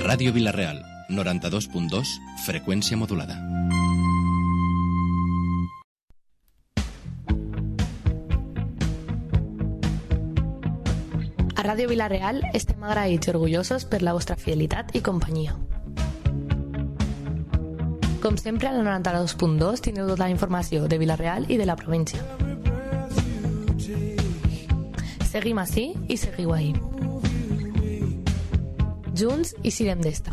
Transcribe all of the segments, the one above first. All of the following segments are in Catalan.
Ràdio Vila-real, 92.2, freqüència modulada. A Ràdio Vila-real estem agraïts i orgullosos per la vostra fidelitat i companyia. Com sempre, a la 92.2 tindreu tota la informació de Vila-real i de la província. Seguim ací i seguiu ahí. Junts i sirem d'esta.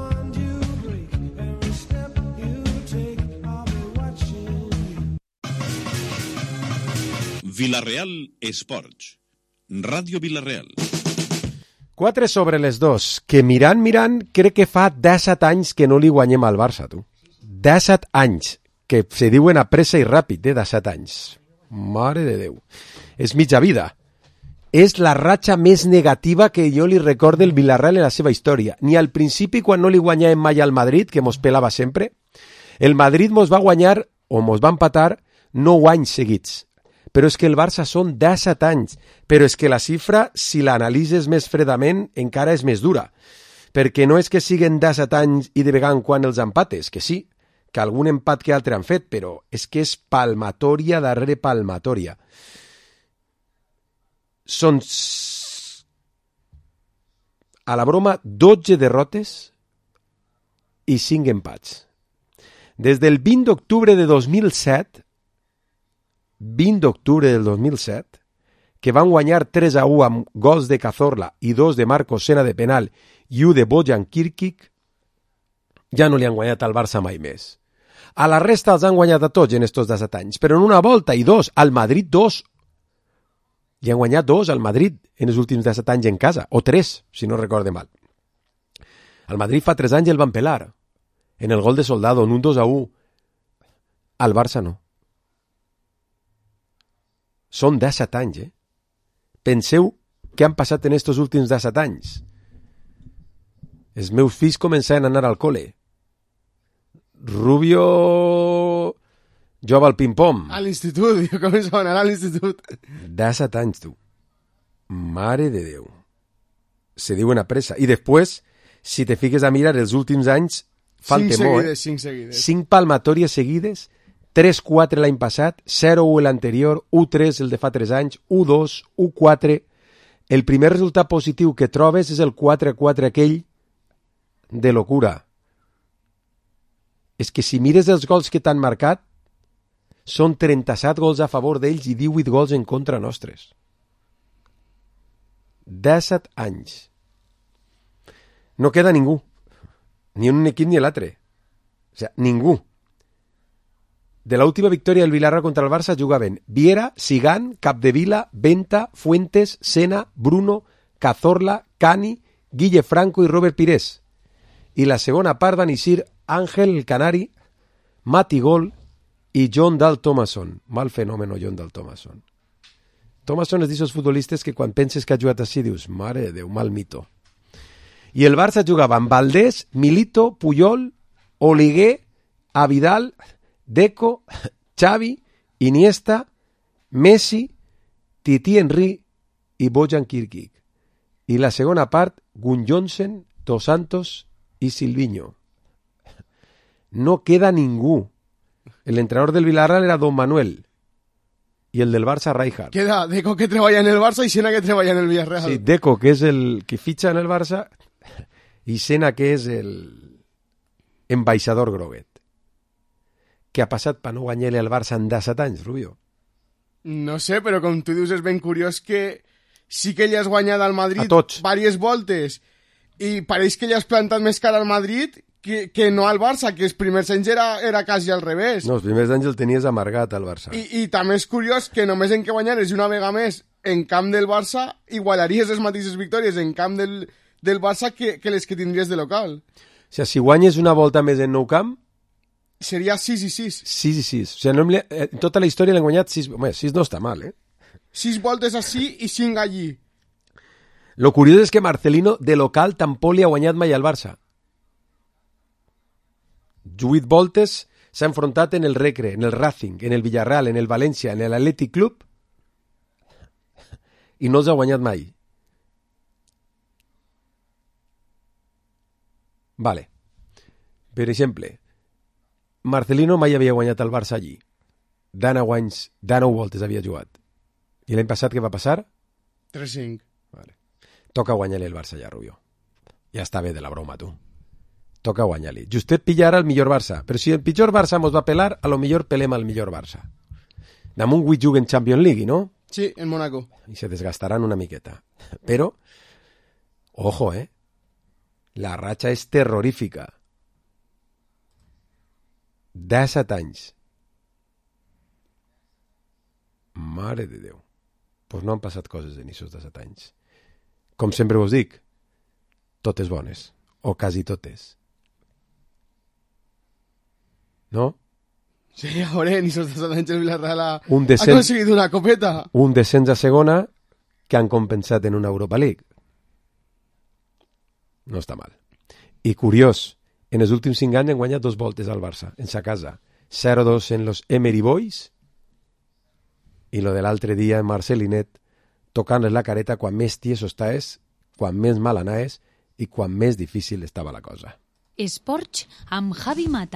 Vila-real Esports. Ràdio Vila-real. 4 sobre les 2, que mirant, crec que fa 17 anys que no li guanyem al Barça, tu. 17 anys, que se diuen a pressa i ràpid, 17 anys. Mare de Déu. És mitja vida. És la ratxa més negativa que jo li recordo el Villarreal en la seva història. Ni al principi, quan no li guanyàvem mai al Madrid, que mos pelava sempre, el Madrid mos va guanyar, o mos va empatar, 9 anys seguits. Però és que el Barça són 17 anys. Però és que la xifra, si l'analitzes més fredament, encara és més dura. Perquè no és que siguen 17 anys i de vegada en quan els empates, que sí, que algun empat que altre han fet, però és que és palmatòria darrere palmatòria. Són, a la broma, 12 derrotes i 5 empats. Des del 20 d'octubre de 2007, que van guanyar 3-1 amb gols de Cazorla i 2 de Marcos Sena de penal i 1 de Bojan Kirkic, ja no li han guanyat al Barça mai més. A la resta els han guanyat a tots en estos 17 anys, però en una volta i 2, al Madrid 2. Li han guanyat 2 al Madrid en els últims 17 anys en casa, o 3, si no recorde mal. Al Madrid fa 3 anys el van pelar, en el gol de Soldado, en un 2-1. Al Barça no. Són 17 anys, Penseu què han passat en estos últims 17 anys. Els meus fills començaven a anar al col·le. Rubio jugava al ping-pong. A l'institut, jo començava a anar a l'institut. 17 anys, tu. Mare de Déu. Se diuen a pressa. I després, si te fiques a mirar els últims anys, fan temor. 5 seguides. 5 palmatòries seguides, 3-4 l'any passat, 0-1 l'anterior, 1-3 el de fa 3 anys, 1-2, 1-4. El primer resultat positiu que trobes és el 4-4 aquell de locura. És que si mires els gols que t'han marcat, són 37 gols a favor d'ells i 18 gols en contra nostres. 17 anys. No queda ningú. Ni un equip ni l'altre. O sigui, ningú. De l'última victòria del Villarreal contra el Barça jugaven Viera, Sigán, Capdevila, Venta, Fuentes, Sena, Bruno, Cazorla, Cani, Guille Franco i Robert Pires. I la segona part van eixir Ángel el Canari, Mati Gol i John Dal Thomason. Mal fenòmeno, John Dal Thomason. Thomason és d'aquests futbolistes que quan penses que ha jugat així dius, mare de Déu, mal mito. I el Barça jugava amb Valdés, Milito, Puyol, Oliguer, Avidal, Deco, Xavi, Iniesta, Messi, Titi Henry i Bojan Kirkic. I la segona part, Gunjonsen, Dos Santos i Silvinho. No queda ningú. L'entrenador del Villarreal era Don Manuel i el del Barça, Rijkaard. Queda Deco, que treballa en el Barça, i Sena, que treballa en el Villarreal. Sí, Deco, que és el que fitxa en el Barça, i Sena, que és el ambaixador groguet. Què ha passat per no guanyar-li al Barça en 17 anys, Rubio? No sé, però com tu dius, és ben curiós que sí que ell has guanyat al Madrid diverses voltes i pareix que ell has plantat més cara al Madrid que no al Barça, que els primers anys era quasi al revés. No, els primers anys el tenies amargat al Barça. I també és curiós que només en que guanyares una vegada més en camp del Barça igualaries les mateixes victòries en camp del Barça que les que tindries de local. O sigui, si guanyes una volta més en Nou Camp, seria 6-6. 6-6. O sigui, no en tota la història l'han guanyat 6. Home, 6 no està mal, 6 voltes així i 5 allí. Lo curiós és que Marcelino, de local, tampoc li ha guanyat mai al Barça. 8 voltes s'ha enfrontat en el Recre, en el Racing, en el Villarreal, en el València, en l'Atlètic Club i no els ha guanyat mai. Vale. Per exemple, Marcelino mai havia guanyat el Barça allí. 19 voltes havia jugat. I l'any passat què va passar? 3-5. Vale. Toca guanyar-li el Barça ja, Rubio. Ja està bé de la broma, tu. Toca guanyar-li. Justet pilla ara el millor Barça, però si el pitjor Barça mos va pelar, a lo millor pelem al millor Barça. Damunt 8 juguen Champions League, no? Sí, en Mónaco. I se desgastaran una miqueta. Però, ojo, la ratxa és terrorífica. 17 anys. Mare de Déu. Pues no han passat coses en aquests 17 anys. Com sempre vos dic, totes bones, o quasi totes. No? Sí, ahora en esos 2 anys el Villarreal ha conseguit una copeta. Un descens a segona que han compensat en una Europa League. No està mal. I curiós, en els últims 5 anys han guanyat 2 voltes al Barça, en sa casa. 0-2 en los Emery Boys i lo de l'altre dia en Marcelinet tocant-les la careta quan més tieso estàs, quan més mal anaves i quan més difícil estava la cosa. Esports amb Javi Mata.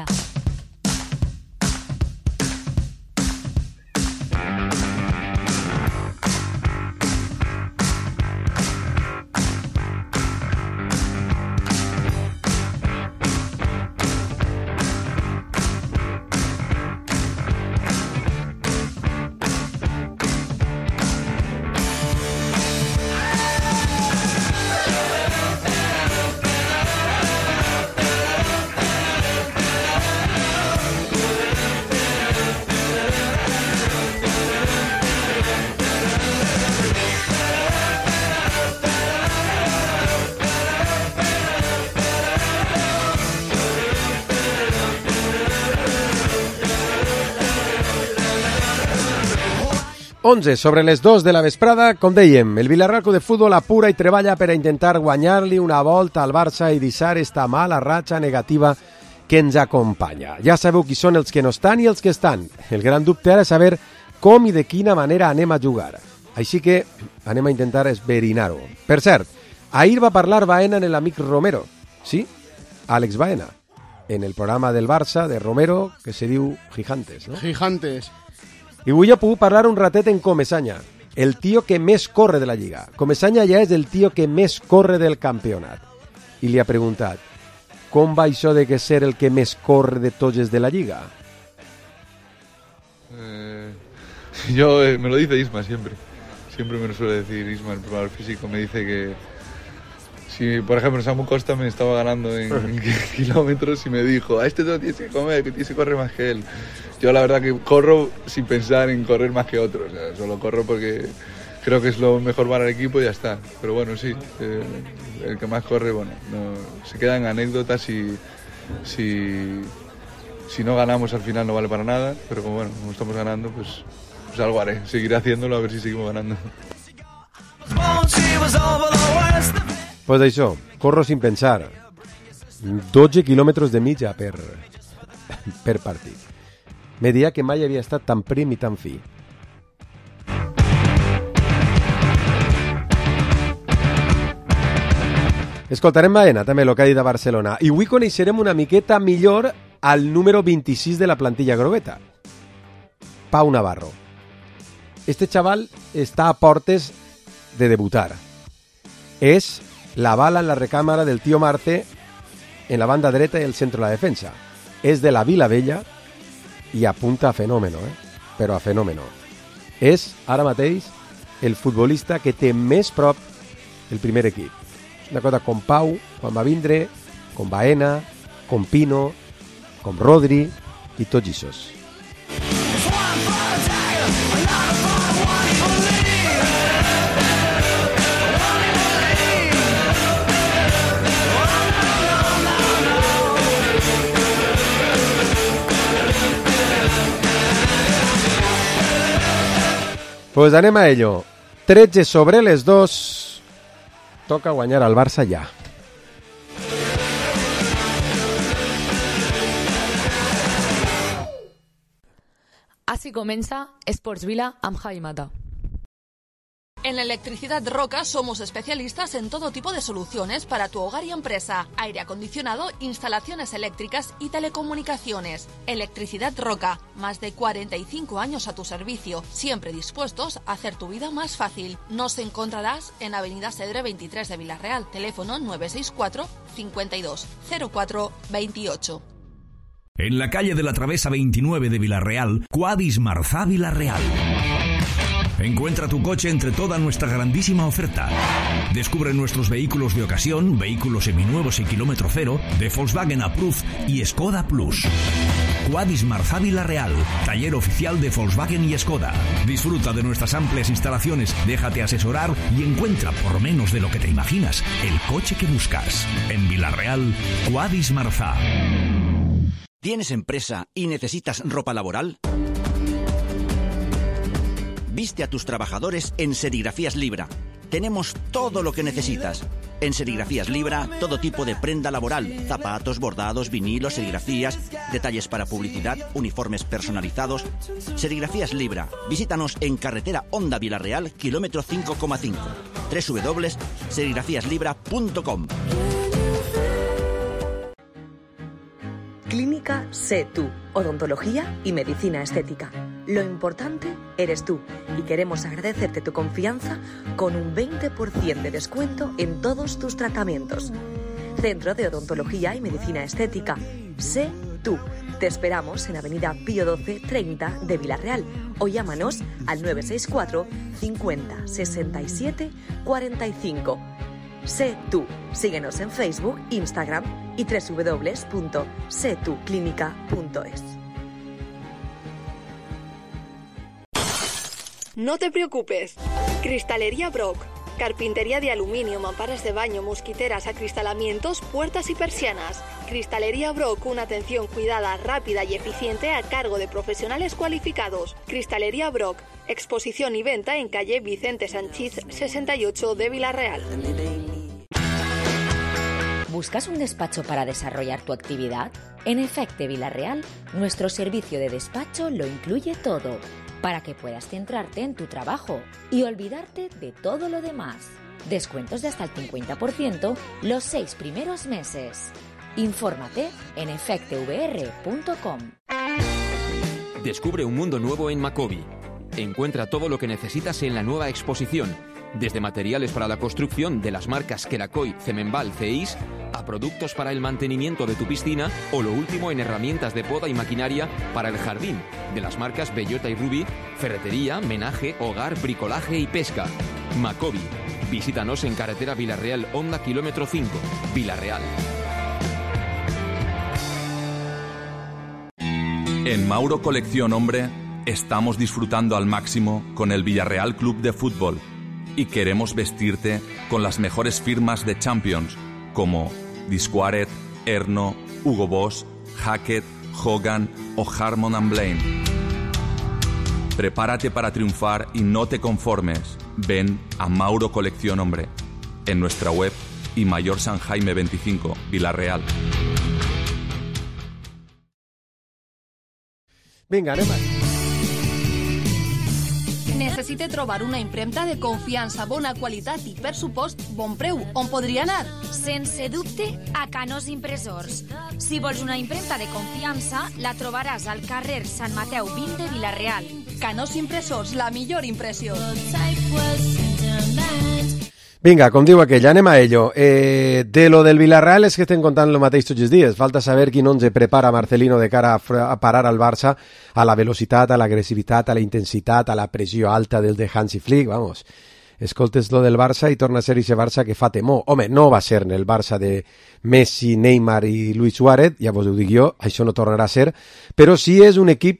Sobre les 2 de la vesprada, com dèiem, el Villarreal Club de Futbol apura i treballa per a intentar guanyar-li una volta al Barça i deixar esta mala ratxa negativa que ens acompanya. Ja sabeu qui són els que no estan i els que estan. El gran dubte ara és saber com i de quina manera anem a jugar. Així que anem a intentar esverinar-ho. Per cert, ahir va parlar Baena en l'amic Romero. Sí, Àlex Baena. En el programa del Barça de Romero, que se diu Gigantes, no? Gigantes. I avui ha pogut parlar un ratet en Comesaña, el tio que més corre de la Lliga. Comesaña ja és el tio que més corre del campionat. I li ha preguntat, com va això de que ser el que més corre de tots els de la Lliga? Me lo dice Isma siempre. Siempre me lo suele decir Isma, el preparador físico. Me dice que si, por ejemplo, Samu Costa me estaba ganando en kilómetros y me dijo, a este te lo tienes que comer, que tienes que correr más que él. Yo la verdad que corro sin pensar en correr más que otros, o sea, solo corro porque creo que es lo mejor para el equipo y ya está. Pero bueno, sí, el que más corre, bueno, no, se quedan anécdotas y si no ganamos al final no vale para nada, pero como bueno, como estamos ganando, pues algo haré, seguiré haciéndolo a ver si seguimos ganando. Pues això, corro sin pensar. 12 quilòmetres de mitja per partit. Me diria que mai havia estat tan prim i tan fi. Escoltarem Baena, també, el que ha dit a Barcelona. I avui coneixerem una miqueta millor al número 26 de la plantilla grogueta, Pau Navarro. Este chaval està a portes de debutar. És la bala en la recàmera del tio Marte en la banda dreta i el centre de la defensa. És de la Vila Vella i apunta a fenòmeno, però a fenòmeno. És, ara mateix, el futbolista que té més prop el primer equip. Una cosa com Pau, quan va vindre, com Baena, com Pino, com Rodri i tots ixos. Pues anem a ello. 13 sobre les 2. Toca guanyar al Barça ja. Així comença Esports Vila amb Javi Mata. En Electricidad Roca somos especialistas en todo tipo de soluciones para tu hogar y empresa. Aire acondicionado, instalaciones eléctricas y telecomunicaciones. Electricidad Roca, más de 45 años a tu servicio, siempre dispuestos a hacer tu vida más fácil. Nos encontrarás en Avenida Cedre 23 de Villarreal, teléfono 964 52 04 28. En la calle de la Travesa 29 de Villarreal, Quadis Marzà Villarreal. Encuentra tu coche entre toda nuestra grandísima oferta. Descubre nuestros vehículos de ocasión, vehículos seminuevos y kilómetro cero, de Volkswagen Approved y Skoda Plus. Quadis Marzà Villarreal, taller oficial de Volkswagen y Skoda. Disfruta de nuestras amplias instalaciones, déjate asesorar y encuentra, por menos de lo que te imaginas, el coche que buscas. En Villarreal, Quadis Marzà. ¿Tienes empresa y necesitas ropa laboral? Viste a tus trabajadores en Serigrafías Libra. Tenemos todo lo que necesitas. En Serigrafías Libra, todo tipo de prenda laboral, zapatos, bordados, vinilos, serigrafías, detalles para publicidad, uniformes personalizados. Serigrafías Libra. Visítanos en carretera Honda Villarreal, kilómetro 5,5. www.serigrafíaslibra.com. Clínica Sé Tú, odontología y medicina estética. Lo importante eres tú y queremos agradecerte tu confianza con un 20% de descuento en todos tus tratamientos. Centro de Odontología y Medicina Estética. Sé Tú. Te esperamos en Avenida Pío 12 30 de Villarreal o llámanos al 964 50 67 45. Sé Tú. Síguenos en Facebook, Instagram y www.setuclinica.es. No te preocupes. Cristalería Brock. Carpintería de aluminio, mamparas de baño, mosquiteras, acristalamientos, puertas y persianas. Cristalería Brock, una atención cuidada, rápida y eficiente a cargo de profesionales cualificados. Cristalería Brock, exposición y venta en calle Vicente Sanchís 68 de Villarreal. ¿Buscas un despacho para desarrollar tu actividad? En Efecte Villarreal, nuestro servicio de despacho lo incluye todo, para que puedas centrarte en tu trabajo y olvidarte de todo lo demás. Descuentos de hasta el 50% los 6 primeros meses. Infórmate en efectevr.com. Descubre un mundo nuevo en Macobi. Encuentra todo lo que necesitas en la nueva exposición, desde materiales para la construcción de las marcas Kerakoy, Cemenbal, Ceis, a productos para el mantenimiento de tu piscina o lo último en herramientas de poda y maquinaria para el jardín, de las marcas Bellota y Ruby, ferretería, menaje, hogar, bricolaje y pesca. Macobi. Visítanos en carretera Villarreal Honda kilómetro 5, Villarreal. En Mauro Colección Hombre estamos disfrutando al máximo con el Villarreal Club de Fútbol y queremos vestirte con las mejores firmas de Champions como Disquaret, Erno, Hugo Boss, Hackett, Hogan o Harmon & Blaine. Prepárate para triunfar y no te conformes. Ven a Mauro Colección Hombre en nuestra web y Mayor San Jaime 25, Villarreal. Vinga, anem a... Necessite trobar una impremta de confiança, bona qualitat i, per supost, bon preu. On podria anar? Sense dubte, a Canós Impressors. Si vols una impremta de confiança, la trobaràs al carrer Sant Mateu 20 de Villarreal. Canós Impressors, la millor impressió. Vinga, com diu aquell, anem a ello. De lo del Villarreal és que estem contant el mateix tots els dies. Falta saber quin 11 prepara Marcelino de cara a parar al Barça a la velocitat, a l'agressivitat, a la intensitat, a la pressió alta del de Hansi Flick. Vamos, escoltes lo del Barça i torna a ser ese Barça que fa temor. Home, no va ser el Barça de Messi, Neymar i Luis Suárez, ja vos ho dic jo, això no tornarà a ser, però sí és un equip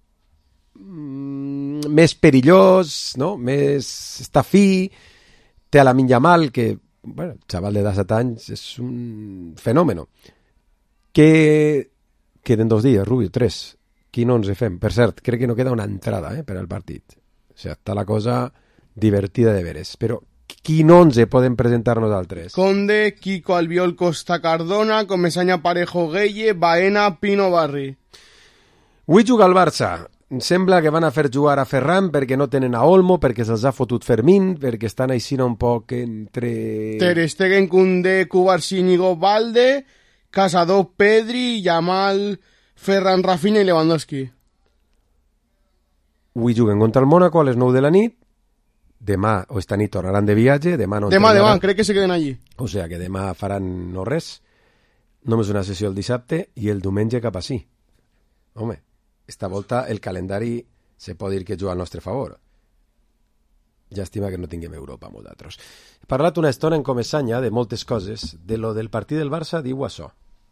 més perillós, no? Més estafí. Té a Lamine Yamal, que, bueno, el xaval de 17 anys és un fenòmeno. Que queden 2 dies, Rubio, 3. Quin 11 fem? Per cert, crec que no queda una entrada per al partit. O sigui, està la cosa divertida de veres. Però quin 11 podem presentar nosaltres? Conde, Kiko Albiol, Costa Cardona, Comesaña Parejo, Gueye, Baena, Pino Barri. Avui juga el Barça. sembla que van a fer jugar a Ferran perquè no tenen a Olmo, perquè se'ls ha fotut Fermín, perquè estan així un poc entre... Ter Stegen, Koundé, Cubarsí, Íñigo, Valde, Casado, Pedri, Yamal, Ferran, Rafinha i Lewandowski. Avui juguen contra el Mónaco a les 9 de la nit. Demà o esta nit tornaran de viatge. Demà, crec que se queden allí. O sea que demà faran no res. Només una sessió el dissabte i el diumenge cap així. Home, esta volta el calendari se pot dir que juga al nostre favor. Llàstima que no tinguem Europa amb vosaltres. He parlat una estona en Comesanya de moltes coses. De lo del partit del Barça diu això.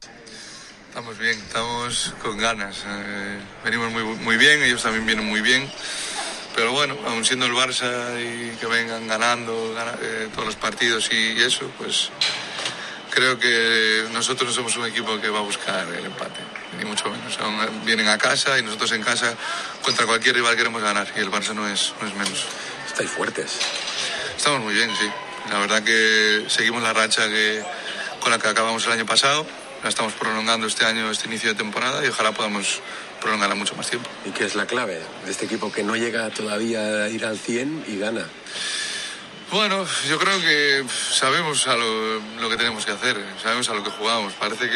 Estamos bien, estamos con ganas. Venimos muy bien, ellos también vienen muy bien. Pero bueno, aun siendo el Barça y que vengan ganando todos los partidos y eso, pues creo que nosotros no somos un equipo que va a buscar el empate, ni mucho menos. Aún vienen a casa y nosotros en casa contra cualquier rival queremos ganar y el Barça no es menos. Estáis fuertes. Estamos muy bien, sí. La verdad que seguimos la racha con la que acabamos el año pasado. La estamos prolongando este año, este inicio de temporada, y ojalá podamos prolongarla mucho más tiempo. ¿Y qué es la clave de este equipo que no llega todavía a ir al 100 y gana? Bueno, yo creo que sabemos a lo que tenemos que hacer, sabemos a lo que jugamos. Parece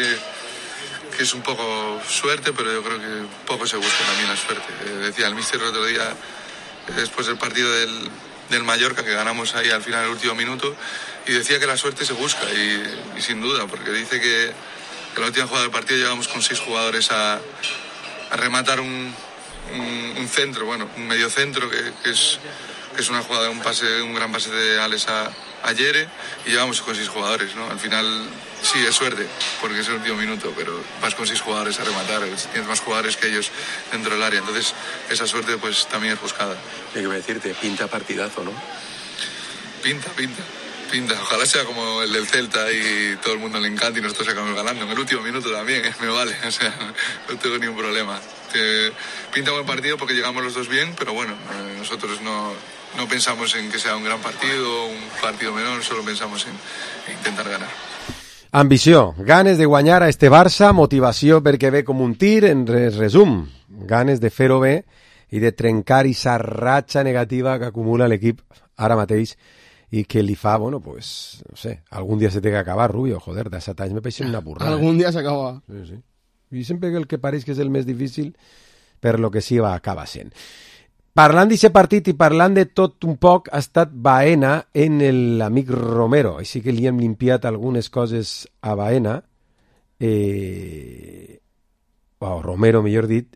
que es un poco suerte, pero yo creo que poco se busca también la suerte. Decía el míster el otro día, después del partido del Mallorca, que ganamos ahí al final del último minuto, y decía que la suerte se busca, y sin duda, porque dice que la última jugada del partido llegamos con 6 jugadores a rematar un centro, bueno, un medio centro que es una jugada, un gran pase de Alex a Yere, y llegamos con 6 jugadores, ¿no? Al final sí es suerte, porque es el último minuto, pero vas con 6 jugadores a rematar, tienes más jugadores que ellos dentro del área, entonces esa suerte pues también es buscada. Hay que decirte, pinta partidazo, ¿no? Pinta. Ojalá sea como el del Celta y todo el mundo le encanta y nosotros acabamos ganando. En el último minuto también, me vale, o sea, no tengo ningún problema. Pinta buen partido porque llegamos los dos bien, pero bueno, nosotros no pensamos en que sea un gran partido o un partido menor, solo pensamos en intentar ganar. Ambició, ganes de guanyar a este Barça, motivació perquè ve com un tir, en resum, ganes de fer-ho bé i de trencar aquesta ratxa negativa que acumula l'equip ara mateix i que li fa, bueno, pues, no sé, algun dia se té que acabar, Rubio, joder, de 7 anys me peixen una burrada. Algun dia s'acaba. Sí. I sempre que el que pareix que és el més difícil, per lo que sí va acaba sent. Parlant d'aquest partit i parlant de tot un poc, ha estat Baena en l'amic Romero, així que li hem limpiat algunes coses a Baena, o Romero, millor dit,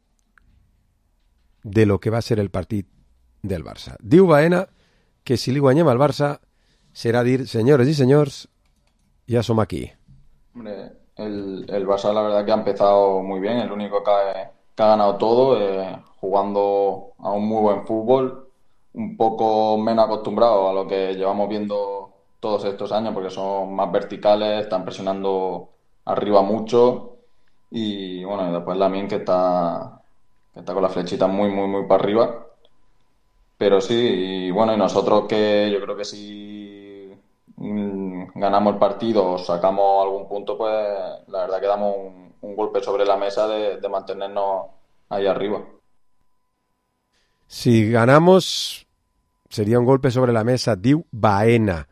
de lo que va ser el partit del Barça. Diu Baena que si li guanyem al Barça serà dir, señores y señores, ya somos aquí. Hombre, el Barça la verdad que ha empezado muy bien, el único que ha ganado todo, jugando a un muy buen fútbol, un poco menos acostumbrado a lo que llevamos viendo todos estos años, porque son más verticales, están presionando arriba mucho, y bueno, y después Lamine que está con la flechita muy para arriba. Pero sí, y bueno, y nosotros que yo creo que si ganamos el partido o sacamos algún punto, pues la verdad que damos un golpe sobre la mesa de mantenernos ahí arriba. Si ganamos, sería un golpe sobre la mesa, diu Baena.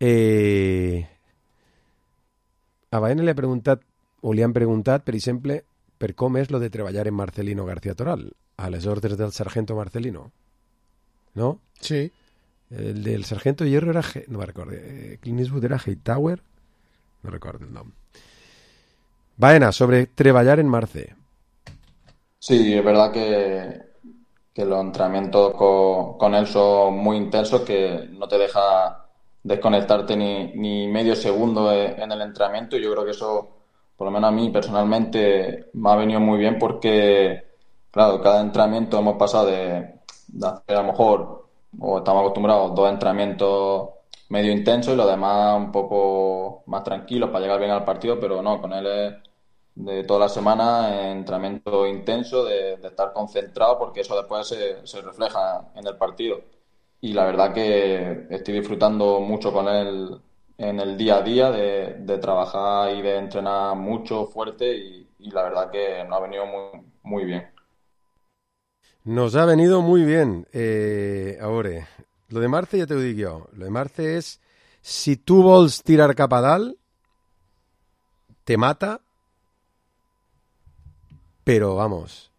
A Baena li han preguntat, per exemple, per com és lo de treballar en Marcelino García Toral, a les ordres del sargento Marcelino. ¿No? Sí. El del Sargento Hierro era... no me recuerdo. Clint Eastwood era Hightower. No recuerdo el nombre. Baena, sobre treballar en Marce. Sí, es verdad que los entrenamientos con él son muy intensos, que no te deja desconectarte ni medio segundo en el entrenamiento, y yo creo que eso, por lo menos a mí personalmente, me ha venido muy bien porque, claro, cada entrenamiento hemos pasado de hacer a lo mejor, o estamos acostumbrados, 2 entrenamientos medio intensos y los demás un poco más tranquilos para llegar bien al partido, pero no, con él es de toda la semana entrenamiento intenso, de estar concentrado, porque eso después se refleja en el partido. Y la verdad que estoy disfrutando mucho con él en el día a día, de trabajar y de entrenar mucho, fuerte, y la verdad que nos ha venido muy bien. Nos ha venido muy bien. Ahora, lo de Marce ya te lo digo yo. Lo de Marce es, si tu vols tirar cap a dalt, te mata, pero vamos,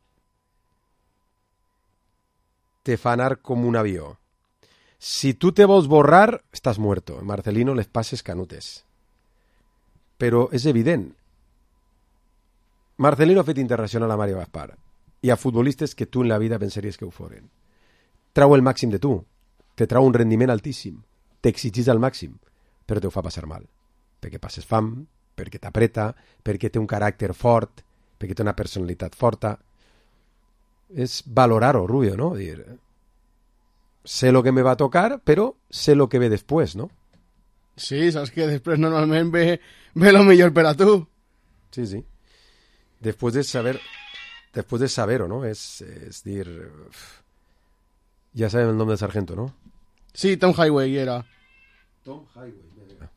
te fa anar com un avió. Si tu te vols borrar, estàs muerto. Marcelino les passes canutes. Però és evident. Marcelino ha fet internacional a Mario Gaspar. Hi ha futbolistes que tu en la vida pensaries que ho foren. Trau el màxim de tu. Te trau un rendiment altíssim. T'exigís al màxim. Però te ho fa passar mal. Perquè passes fam, perquè t'apreta, perquè té un caràcter fort, perquè té una personalitat forta. És valorar-ho, Rubio, ¿no? Dir, sé lo que me va a tocar, però sé lo que ve després, ¿no? Sí, saps que després normalment ve lo millor per a tu. Sí, sí. Después de saber-ho, ¿no? Es decir, ya saben el nombre del sargento, ¿no? Sí, Tom Highway era. Tom Highway, mira.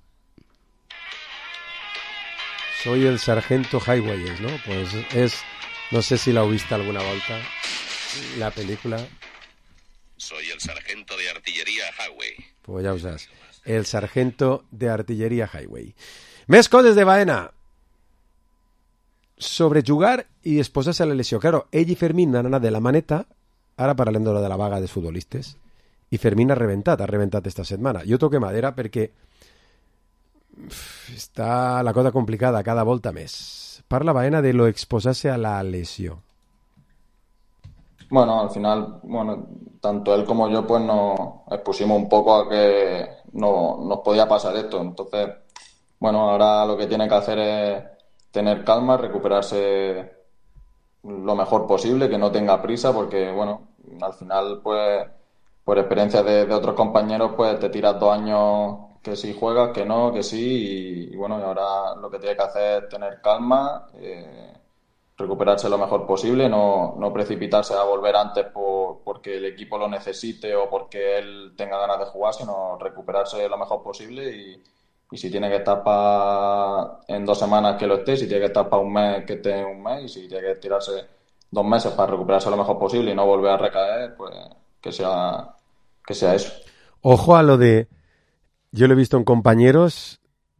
Soy el sargento Highway, ¿no? Pues es, no sé si la viste alguna volta, la película. Soy el sargento de artillería Highway. Pues ya usas. El sargento de artillería Highway. Més coses de Baena. Sobre jugar i exposar-se a la lesió. Claro, ell i Fermín han anat de la maneta, ara parlem de la vaga dels futbolistes, i Fermín ha reventat esta setmana. Jo toque madera perquè està la cosa complicada cada volta més. Parla Baena de lo exposar-se a la lesió. Bueno, al final, tanto él como yo pues nos expusimos un poco a que no nos podía pasar esto. Entonces, ahora lo que tiene que hacer es tener calma, recuperarse lo mejor posible, que no tenga prisa, porque, al final, pues, por experiencia de otros compañeros, pues te tiras 2 años que sí juegas, que no, que sí, y ahora lo que tiene que hacer es tener calma, recuperarse lo mejor posible, no precipitarse a volver antes porque el equipo lo necesite o porque él tenga ganas de jugar, sino recuperarse lo mejor posible y si tiene que estar en 2 semanas que lo esté, si tiene que estar para un mes que esté un mes y si tiene que tirarse 2 meses para recuperarse lo mejor posible y no volver a recaer, pues que sea eso. Ojo a lo de, yo lo he visto en compañeros,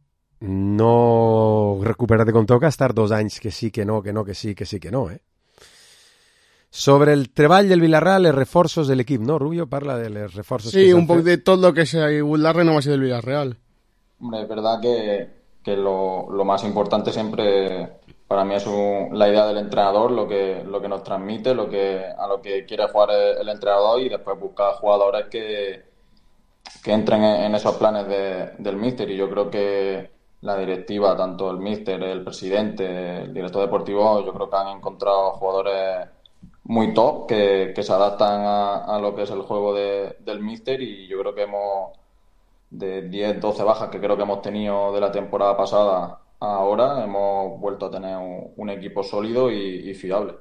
no recuperarte con toca, estar 2 anys que sí, que no, que sí, que no, Sobre el treball del Villarreal, els reforços de l'equip, no? Rubio parla de los reforços. Sí, un poco de todo lo que se ha igut la renovació del Villarreal. Hombre, es verdad que lo más importante siempre para mí es la idea del entrenador, lo que nos transmite, a lo que quiere jugar el entrenador y después buscar jugadores que entren en esos planes del míster. Y yo creo que la directiva, tanto el míster, el presidente, el director deportivo, yo creo que han encontrado jugadores muy top que se adaptan a lo que es el juego del míster y yo creo que de 10, 12 bajas que creo que hemos tenido de la temporada pasada a ahora, hemos vuelto a tener un equipo sólido y fiable.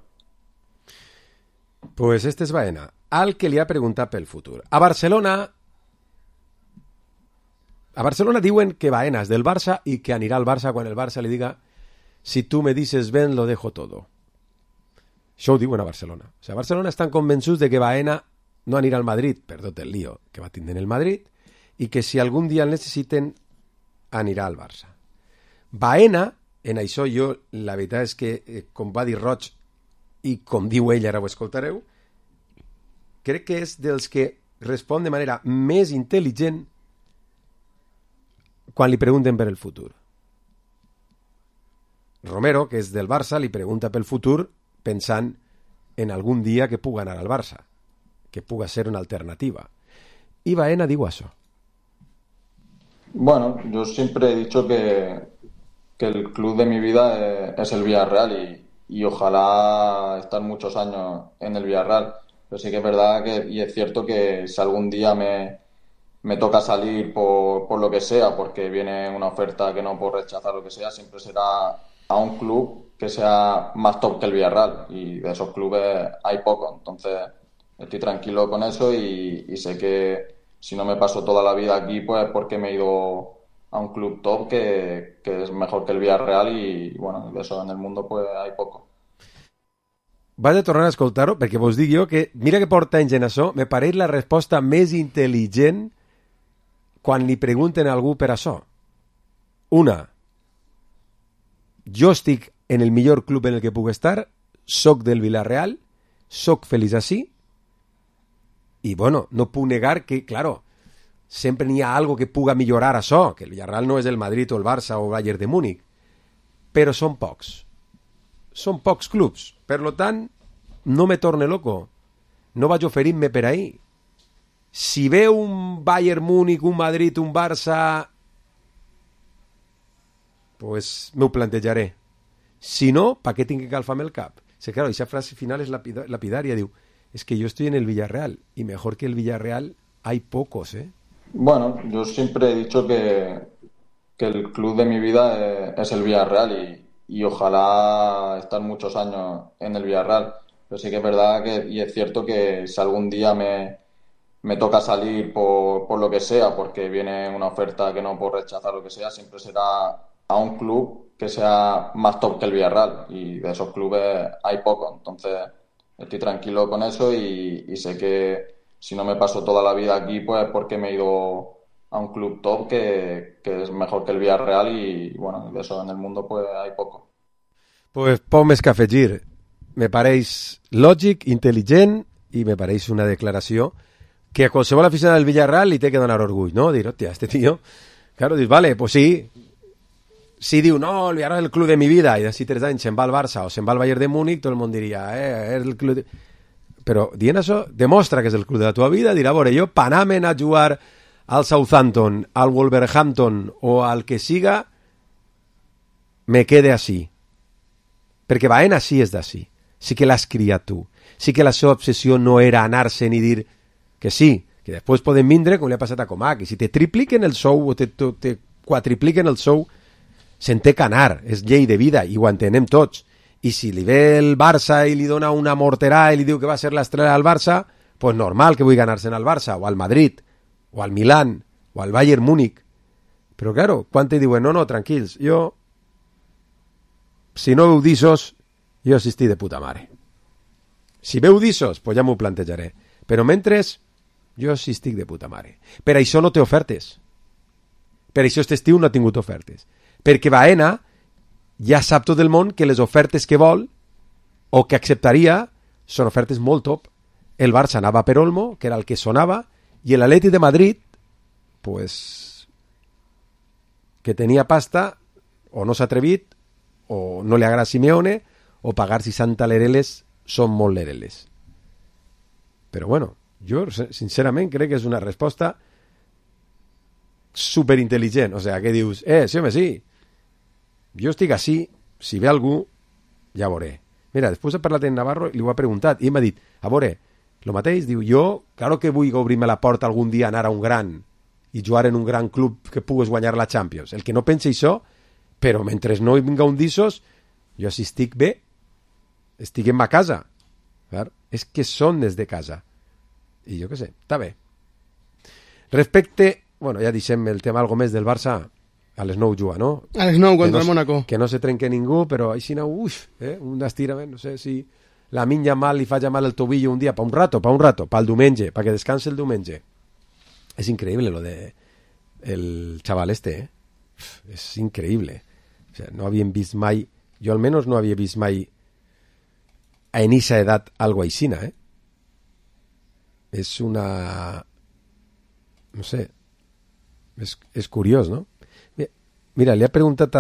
Pues este és Baena, al que li ha preguntat pel futur. A Barcelona diuen que Baena és del Barça i que anirà al Barça quan el Barça li diga si tu me dices ven, lo dejo todo. Això ho diuen a Barcelona. O sigui, a Barcelona estan convençuts de que Baena no anirà al Madrid, per tot el lío que va tindre en el Madrid, i que si algun dia el necessiten anirà al Barça. Baena, en això jo, la veritat és que, com va dir Roig, i com diu ell, ara ho escoltareu, crec que és dels que respon de manera més intel·ligent quan li pregunten per el futur. Romero, que és del Barça, li pregunta pel futur pensant en algun dia que puga anar al Barça, que puga ser una alternativa. I Baena diu això. Bueno, yo siempre he dicho que el club de mi vida es el Villarreal y ojalá estar muchos años en el Villarreal. Pero sí que es verdad y es cierto que si algún día me toca salir por lo que sea, porque viene una oferta que no puedo rechazar, lo que sea, siempre será a un club que sea más top que el Villarreal y de esos clubes hay poco. Entonces estoy tranquilo con eso y sé que si no me paso toda la vida aquí, pues porque me he ido a un club top que es mejor que el Villarreal y bueno, de eso en el mundo pues hay poco. vaig a tornar a escoltar-ho perquè vos dic jo que, mira que porta anys en això, me pareix la resposta més intel·ligent quan li pregunten a algú per això. Una, jo estic en el millor club en el que puc estar, soc del Villarreal, soc feliç així, i bueno, no puc negar que, claro, sempre n'hi ha algo que puga millorar això, que el Villarreal no és el Madrid o el Barça o el Bayern de Múnich, però són pocs. Són pocs clubs. Per lo tant, no me torne loco. No vaig oferir-me per ahí. Si ve un Bayern Múnich, un Madrid, un Barça, pues m'ho plantejaré. Si no, ¿para qué tinc que calfar-me el cap? Sí, claro, esa frase final es lapidaria. Diu, es que yo estoy en el Villarreal y mejor que el Villarreal hay pocos, ¿eh? Bueno, yo siempre he dicho que el club de mi vida es el Villarreal y ojalá estar muchos años en el Villarreal. Pero sí que es verdad y es cierto que si algún día me toca salir por lo que sea, porque viene una oferta que no puedo rechazar, lo que sea, siempre será a un club que sea más top que el Villarreal, y de esos clubes hay poco. Entonces estoy tranquilo con eso y sé que si no me paso toda la vida aquí, pues porque me he ido a un club top que es mejor que el Villarreal, y bueno, de eso en el mundo pues hay poco. Pues poc més que afegir. Me pareix lògic, intel·ligent, i me pareix una declaració que a qualsevol aficionat del Villarreal li té que donar orgull, ¿no? Dir, hòstia, este tío... Claro, dius, vale, pues sí. Si diu, no, el Villarreal és el club de mi vida, i d'ací 3 anys se'n va al Barça o se'n va al Bayern de Múnich, tot el món diria, és el club de... Però dient això, demostra que és el club de la tua vida, dirà, a veure, jo Panamen a jugar al Southampton, al Wolverhampton o al que siga, me quede així. Perquè Baena sí és d'ací. Sí que l'has criat tu. Sí que la seva obsessió no era anar-se ni dir que sí, que després poden vindre com li ha passat a Comac, i si te tripliquen el sou o te quadripliquen el sou, se'n té que anar, és llei de vida, i ho entenem tots. I si li ve el Barça i li dona una morterà i li diu que va ser l'estrella al Barça, pues normal que vull ganar-se'n al Barça, o al Madrid, o al Milán, o al Bayern Múnich. Però, claro, quan te diuen, no, tranquils, jo, si no veu dissos, jo assistí de puta mare. Si veu dissos, pues ja m'ho plantejaré. Però mentre, jo assistic de puta mare. Per això no té ofertes. Per això aquest estiu no ha tingut ofertes. Perquè Baena ja sap tot el món que les ofertes que vol o que acceptaria són ofertes molt top. El Barça anava per Olmo, que era el que sonava, i l'Atleti de Madrid, pues, que tenia pasta, o no s'ha atrevit, o no li agrada Simeone, o pagar 60 lereles són molt lereles. Però bueno, jo sincerament crec que és una resposta superintel·ligent. O sigui, que dius, sí home, sí, jo estic així, si ve algú, ja veuré. Mira, després he parlat amb Navarro i li ho ha preguntat, i m'ha dit, a veure, el mateix, diu, jo, claro que vull obrir-me la porta algun dia, anar a un gran i jugar en un gran club que pugues guanyar la Champions. El que no pensa això, però mentre no hi vinga un dissos, jo si estic bé, estic en ma casa. Clar, és que són des de casa. I jo què sé, està bé. Respecte, bueno, ja deixem el tema algo més del Barça, a les 9 juga, no? A les 9 contra el Mónaco. Que no se trenque ningú, però així no, un estirament, no sé si la minya mal li faja mal el tobillo un dia, pa un rato, pel diumenge, perquè descanse el diumenge. És increïble lo de el xaval este, és increïble. O sea, no havíem vist mai, jo almenys no havia vist mai en esa edat algo aixina, És una... no sé, és curiós, no? Mira, li ha preguntat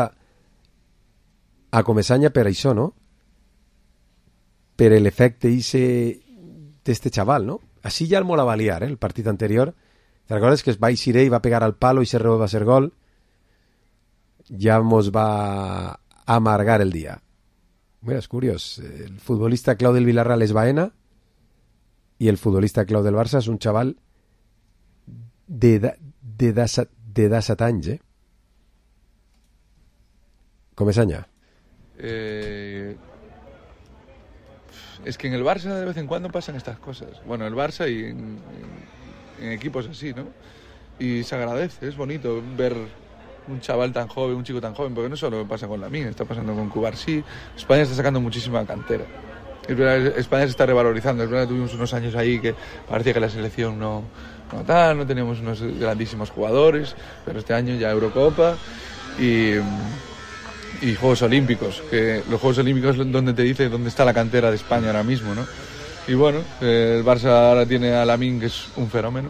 a Comesaña per això, no? Per l'efecte d'este xaval, no? Així ja el mola baliar, el partit anterior. ¿Te recordes que es va eixir i va pegar al palo i ese rebot va ser gol? Ja mos va amargar el dia. Mira, és curiós. El futbolista clau del Villarreal és Baena i el futbolista clau del Barça és un xaval de 17 anys, Comesaña. Es que en el Barça de vez en cuando pasan estas cosas. Bueno, el Barça y en equipos así, ¿no? Y se agradece, es bonito ver un chaval tan joven, un chico tan joven, porque no solo pasa con Lamine, está pasando con Cubarsí. España está sacando muchísima cantera. Es verdad, España se está revalorizando. Es verdad, tuvimos unos años ahí que parecía que la selección no teníamos unos grandísimos jugadores, pero este año ya Eurocopa y Juegos Olímpicos, que los Juegos Olímpicos es donde te dice dónde está la cantera de España ahora mismo, ¿no? Y bueno, el Barça ahora tiene a Lamine, que es un fenómeno.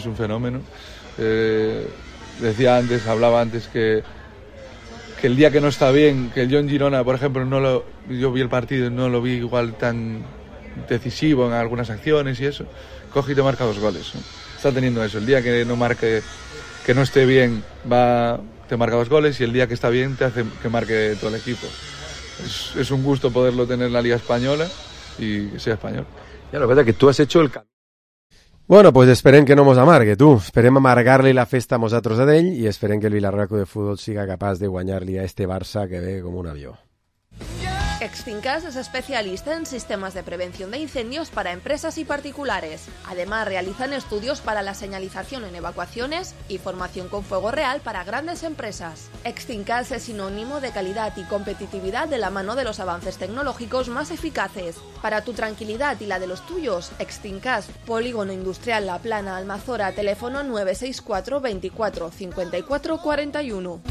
Hablaba antes que el día que no está bien, que el John Girona, por ejemplo, yo vi el partido y no lo vi igual tan decisivo en algunas acciones y eso, coge y te marca 2 goles, ¿no? Está teniendo eso, el día que no marque, que no esté bien, te marca 2 goles, y el día que está bien te hace que marque todo el equipo. Es un gusto poderlo tener en la Liga Española y que sea español. Ya, lo que pasa es que tú has hecho el cambio. Bueno, pues esperem que no mos amargue, tu. Esperem amargar-li la festa a nosaltres a d'ell i esperem que el Villarreal Club de Fútbol siga capaç de guanyar-li a este Barça que ve com un avió. Extinkas es especialista en sistemas de prevención de incendios para empresas y particulares. Además, realizan estudios para la señalización en evacuaciones y formación con fuego real para grandes empresas. Extinkas es sinónimo de calidad y competitividad de la mano de los avances tecnológicos más eficaces. Para tu tranquilidad y la de los tuyos, Extinkas, Polígono Industrial La Plana, Almazora, teléfono 964 24 54 41.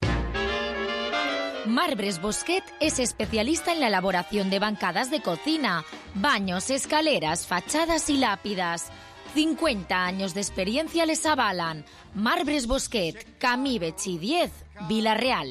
Marbres Bosquet es especialista en la elaboración de bancadas de cocina, baños, escaleras, fachadas y lápidas. 50 años de experiencia les avalan. Marbres Bosquet, Camí Betxí 10, Vila-real.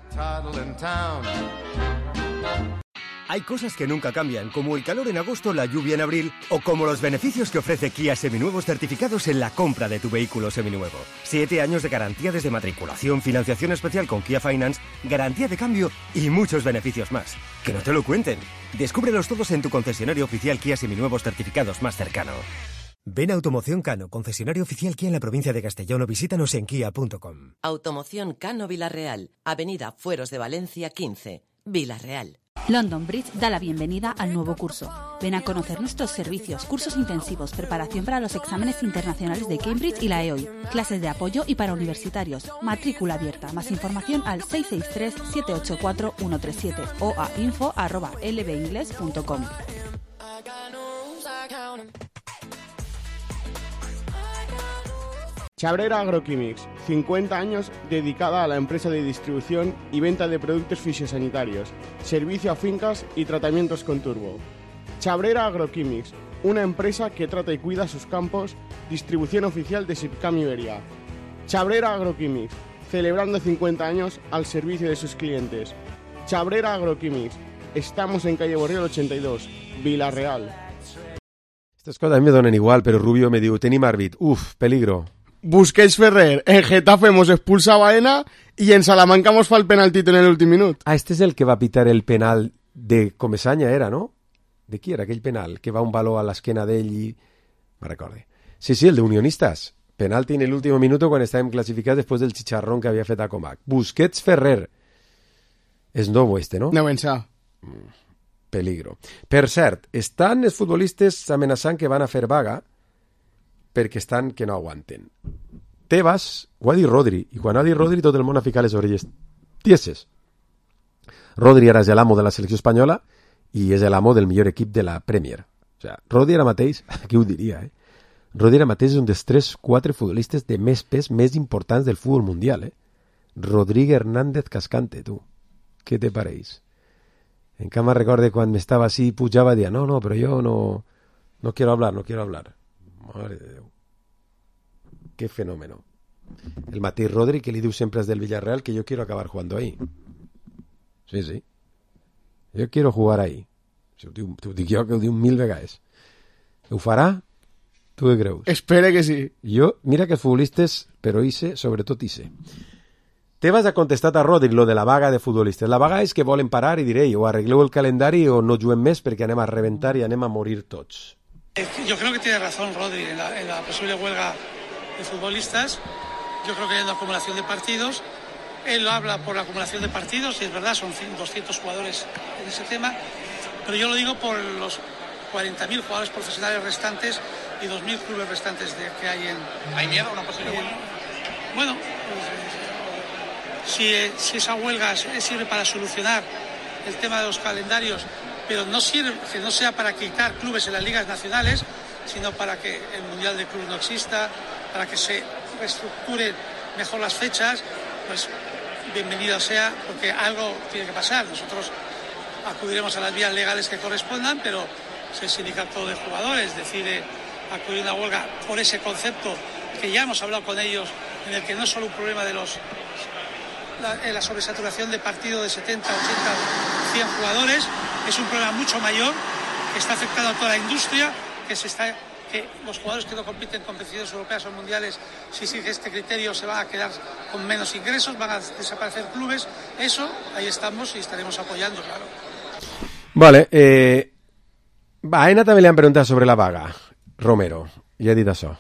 Hay cosas que nunca cambian, como el calor en agosto, la lluvia en abril, o como los beneficios que ofrece Kia Seminuevos certificados en la compra de tu vehículo seminuevo. 7 años de garantía desde matriculación, financiación especial con Kia Finance, garantía de cambio y muchos beneficios más. ¡Que no te lo cuenten! Descúbrelos todos en tu concesionario oficial Kia Seminuevos certificados más cercano. Ven a Automoción Cano, concesionario oficial Kia en la provincia de Castellón, o visítanos en kia.com. Automoción Cano Vila-real, Avenida Fueros de Valencia 15, Vila-real. London Bridge da la bienvenida al nuevo curso. Ven a conocer nuestros servicios, cursos intensivos, preparación para los exámenes internacionales de Cambridge y la EOI, clases de apoyo y para universitarios, matrícula abierta. Más información al 663-784-137 o a info@lbingles.com. Chabrera Agroquímics, 50 años dedicada a la empresa de distribución y venta de productos fisiosanitarios, servicio a fincas y tratamientos con turbo. Chabrera Agroquímics, una empresa que trata y cuida sus campos, distribución oficial de Sipcam Iberia. Chabrera Agroquímics, celebrando 50 años al servicio de sus clientes. Chabrera Agroquímics, estamos en calle Borriol 82, Vila-real. Estas cosas a mí me donen igual, pero Rubio me dijo, tenim àrbit, peligro. Busquets Ferrer, en Getafe hemos expulsa a Baena y en Salamanca hemos fa el penaltito en el último minuto. Ah, este es el que va a pitar el penal de Comesaña, era, ¿no? ¿De qui era aquell penal? Que va un baló a l'esquena d'ell i... Me recorde. Sí, el de Unionistas. Penalti en el último minuto quan estàvem classificats després del chicharrón que havia fet a Comac. Busquets Ferrer. És nou este, no? No pensar. Peligro. Per cert, estan els futbolistes amenaçant que van a fer vaga perquè estan que no aguanten. Tebas ho ha dit Rodri, i quan ha dit Rodri tot el món ha ficat les orelles tieses. Rodri ara és l'amo de la selecció espanyola i és l'amo del millor equip de la Premier. O sigui, Rodri ara mateix, qui ho diria, Rodri ara mateix és un dels 3-4 futbolistes de més pes, més importants del futbol mundial, Rodrigo Hernández Cascante, tu. Què te pareix? Encara me recorde quan estava així, pujava i deia, no, però jo no quiero hablar. Madre de Déu. Qué fenómeno. El mateix Rodri que li diu sempre del Villarreal que yo quiero acabar jugando ahí. Sí. Yo quiero jugar ahí. T'ho dic jo que ho diu 1000 vegades. Ho farà? Tu què creus? Espere que sí. Jo, mira que els futbolistes, però Ise, sobretot Ise. Tebas ha contestat a Rodri lo de la vaga de futbolistes. La vaga és que volen parar i diré, o arregleu el calendari o no juguem més perquè anem a reventar i anem a morir tots. Yo creo que tiene razón Rodri en la posible huelga de futbolistas. Yo creo que hay una acumulación de partidos. Él lo habla por la acumulación de partidos y es verdad, son 200 jugadores en ese tema. Pero yo lo digo por los 40.000 jugadores profesionales restantes y 2.000 clubes restantes que hay en... ¿Hay miedo a una posible huelga? Bueno, si esa huelga sirve para solucionar el tema de los calendarios pero no sirve, que no sea para quitar clubes en las ligas nacionales, sino para que el Mundial de Clubes no exista, para que se reestructuren mejor las fechas, pues bienvenido sea, porque algo tiene que pasar. Nosotros acudiremos a las vías legales que correspondan, pero si el sindicato de jugadores decide acudir a una huelga por ese concepto que ya hemos hablado con ellos, en el que no es solo un problema de la sobresaturación de partido de 70, 80, 100 jugadores, es un problema mucho mayor que está afectando a toda la industria, que los jugadores que no compiten en competiciones europeas o mundiales, si sigue este criterio, se van a quedar con menos ingresos, van a desaparecer clubes. Eso, ahí estamos y estaremos apoyando, claro. Vale, a Aena també li han preguntat sobre la vaga. Romero, ja ha dit això.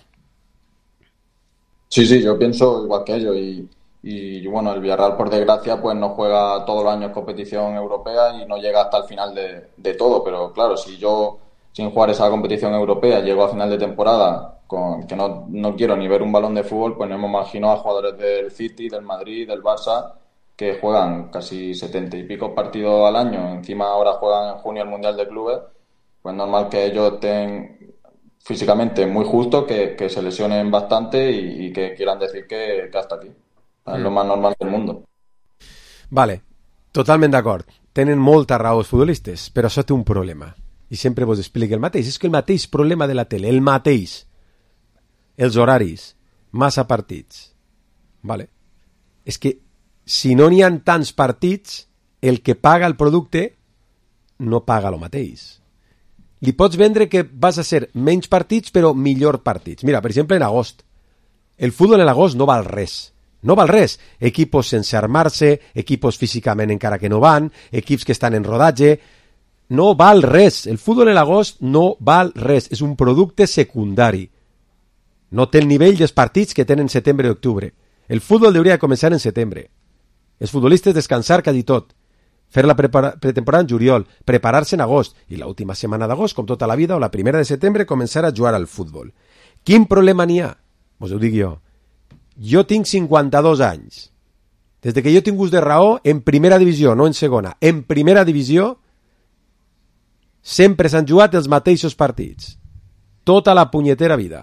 Sí, yo pienso igual que ellos y bueno, el Villarreal por desgracia pues no juega todos los años competición europea y no llega hasta el final de todo, pero claro, si yo sin jugar esa competición europea llego a final de temporada con que no quiero ni ver un balón de fútbol, pues no me imagino a jugadores del City, del Madrid, del Barça que juegan casi 70 y pico partidos al año, encima ahora juegan en junio el Mundial de Clubes, pues normal que ellos estén físicamente muy justos, que se lesionen bastante y que quieran decir que hasta aquí. És lo más normal del mundo. Vale, totalment d'acord. Tenen molta raó els futbolistes, però això té un problema. I sempre vos explico el mateix. És que el mateix problema de la tele, el mateix. Els horaris, massa partits. Vale. És que si no n'hi ha tants partits, el que paga el producte no paga el mateix. Li pots vendre que vas a ser menys partits, però millor partits. Mira, per exemple, en agost. El futbol en agost no val res. No val res. Equipos sense armar-se, equipos físicament encara que no van, equips que estan en rodatge. No val res. El futbol en agost no val res. És un producte secundari. No té el nivell dels partits que tenen setembre i octubre. El futbol hauria de començar en setembre. Els futbolistes descansar quasi tot. Fer la pretemporada en juliol, preparar-se en agost i l'última setmana d'agost, com tota la vida, o la primera de setembre, començar a jugar al futbol. Quin problema n'hi ha? Us ho dic jo. Jo tinc 52 anys. Des que jo tinc ús de raó, en primera divisió, no en segona, en primera divisió, sempre s'han jugat els mateixos partits. Tota la punyetera vida.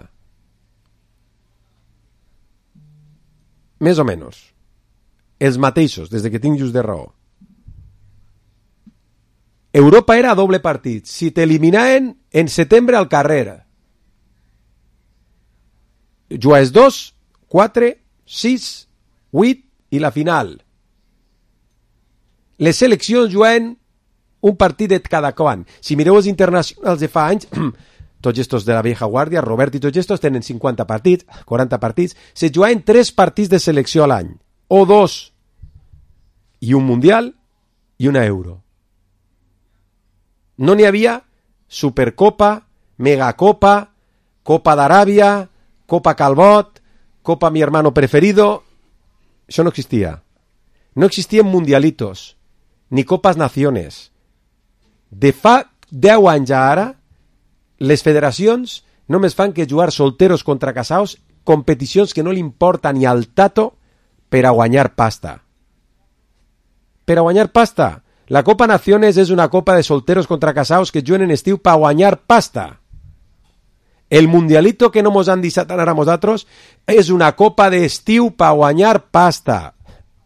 Més o menys. Els mateixos, des que tinc ús de raó. Europa era a doble partit. Si t'eliminaven en setembre al carrer. Jugaves 2, 4, 6, 8 i la final. Les seleccions jugaven un partit de cada quan. Si mireu els internacionals de fa anys, tots estos de la vieja guàrdia, Robert i tots estos tenen 50 partits, 40 partits, se jugaven 3 partits de selecció a l'any, o 2, i un Mundial i una Euro. No n'hi havia Supercopa, Megacopa, Copa d'Aràbia, Copa Calbot, Copa mi hermano preferido. Això no existia. No existien mundialitos, ni Copas Naciones. De fa 10 anys a ara, les federacions només fan que jugar solteros contra casados, competicions que no li importa ni al tato per a guanyar pasta. Per a guanyar pasta. La Copa Naciones és una copa de solteros contra casados que juguen en estiu per a guanyar pasta. El mundialito que no mos han deixat anar a nosaltres és una copa d'estiu per a guanyar pasta.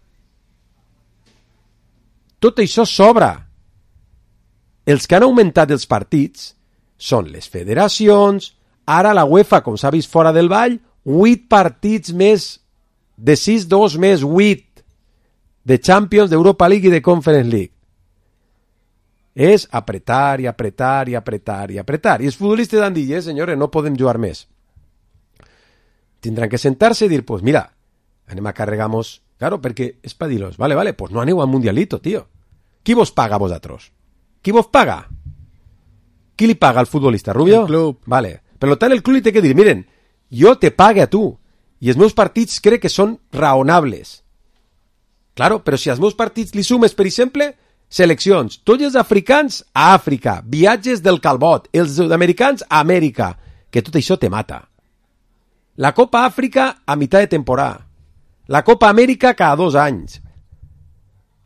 Tot això sobra. Els que han augmentat els partits són les federacions, ara la UEFA, com s'ha vist fora del ball, 8 partits més, de 6, 2 més 8, de Champions, d'Europa League i de Conference League. És apretar i apretar i apretar i apretar. I els futbolistes han dit, senyores, no podem jugar més. Tindran que sentar-se i dir, pues mira, anem a carregar-nos, claro, perquè és per dir-los, vale, pues no aneu al mundialito, tío. Qui vos paga a vosaltres? Qui vos paga? Qui li paga al futbolista, Rubio? El club. Vale. Per tant, el club li té que dir, miren, jo te pague a tu, i els meus partits crec que són raonables. Claro, però si als meus partits li sumes, per exemple, seleccions, tots els africans a Àfrica, viatges del Calbot, els sud-americans a Amèrica, que tot això te mata. La Copa Àfrica a mitjà de temporada, la Copa Amèrica cada 2 anys,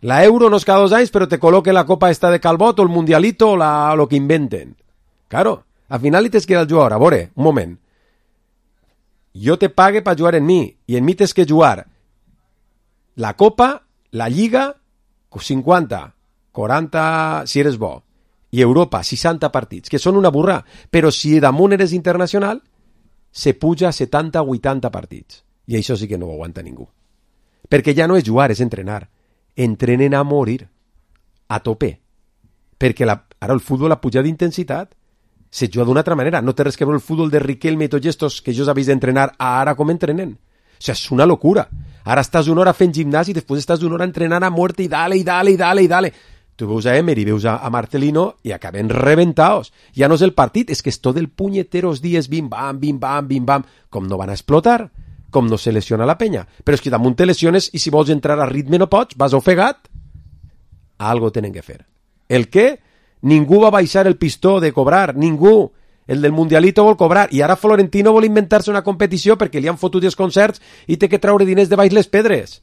La Euro no es cada 2 anys, pero te coloque la Copa esta de Calbot o el Mundialito o lo que inventen. Claro, al final li tens que ir al jugador. A veure, un moment. Jo te pague per jugar en mi, i en mi tens que jugar la Copa, la Lliga, 50, 40, si eres bo, i Europa, 60 partits, que són una burra, però si damunt eres internacional, se puja a 70, 80 partits. I això sí que no ho aguanta ningú. Perquè ja no és jugar, és entrenar. Entrenen a morir, a tope, perquè ara el futbol ha pujat d'intensitat, se juga d'una altra manera, no té res que veure el futbol de Riquelme i tots estos que ells habéis d'entrenar ara com entrenen, o sea, és una locura, ara estàs una hora fent gimnàs i després estàs una hora entrenant a muerte i dale, i dale, i dale, i dale, tu veus a Emery, veus a Marcelino i acaben reventados, ja no és el partit, és que és tot el puñeteros dies, bim bam, bim bam, bim bam, com no van a explotar, com no se lesiona la penya. Però és que damunt te lesiones i si vols entrar a ritme no pots, vas ofegat. Algo tenen que fer. El què? Ningú va baixar el pistó de cobrar, ningú. El del Mundialito vol cobrar. I ara Florentino vol inventar-se una competició perquè li han fotut els concerts i té que treure diners de baix les pedres.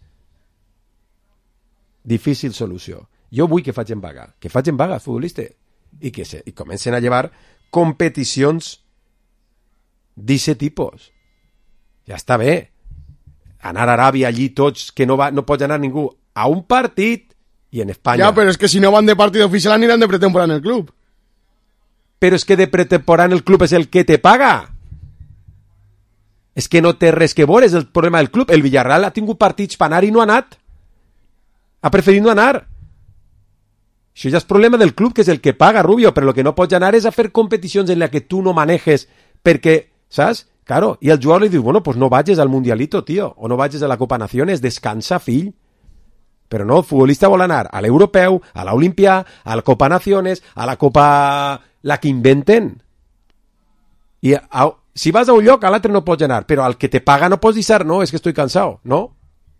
Difícil solució. Jo vull que facin vaga. Que facin vaga, futbolista. I que i comencen a llevar competicions d'aquest tipus. Ja està bé. Anar a Aràbia allí tots, que no pot anar ningú a un partit, i en Espanya. Ja, però és que si no van de partit oficial aniran de pretemporada en el club. Però és que de pretemporada en el club és el que te paga. És que no té res que veure, és el problema del club. El Villarreal ha tingut partits per anar i no ha anat. Ha preferit no anar. Això ja és problema del club, que és el que paga, Rubio, però el que no pots anar és a fer competicions en la que tu no manejes, perquè, saps? Claro, i el jugador li diu, bueno, pues no vagis al Mundialito, tío, o no vagis a la Copa Naciones, descansa, fill. Però no, el futbolista vol anar a l'Europeu, a l'Olimpià, a la Copa Naciones, a la Copa... la que inventen. I si vas a un lloc, a l'altre no pots anar, però al que te paga no pots dir, no, és que estoy cansado, ¿no?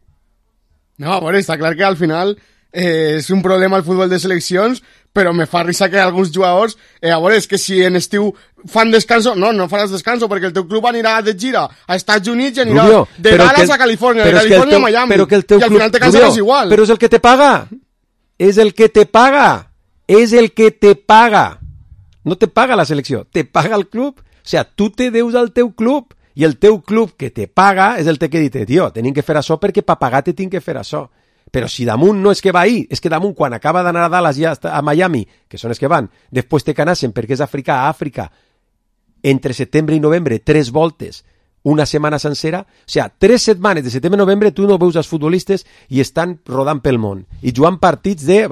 No, bueno, està clar que al final és un problema el futbol de seleccions, però me fa risa que alguns jugadors, a veure, és que si en estiu fan descanso, no faràs descanso, perquè el teu club anirà de gira a Estats Units i anirà Rubio, de Dallas a Califòrnia, de Califòrnia a Miami, i al final te cansaràs igual. Però és el que te paga, és el que te paga, és el que te paga. No te paga la selecció, te paga el club. O sea, tu te deus al teu club, i el teu club que te paga és el que dit, tio, tenim que fer això perquè per pagar te tinc que fer això. Però si damunt no és que va ahir, és que damunt quan acaba d'anar a Dallas ja a Miami, que són els que van, després te canassen perquè és africà a Àfrica, entre setembre i novembre, 3 voltes, una setmana sencera, o sigui, 3 setmanes de setembre a novembre tu no veus els futbolistes i estan rodant pel món, i jugant partits de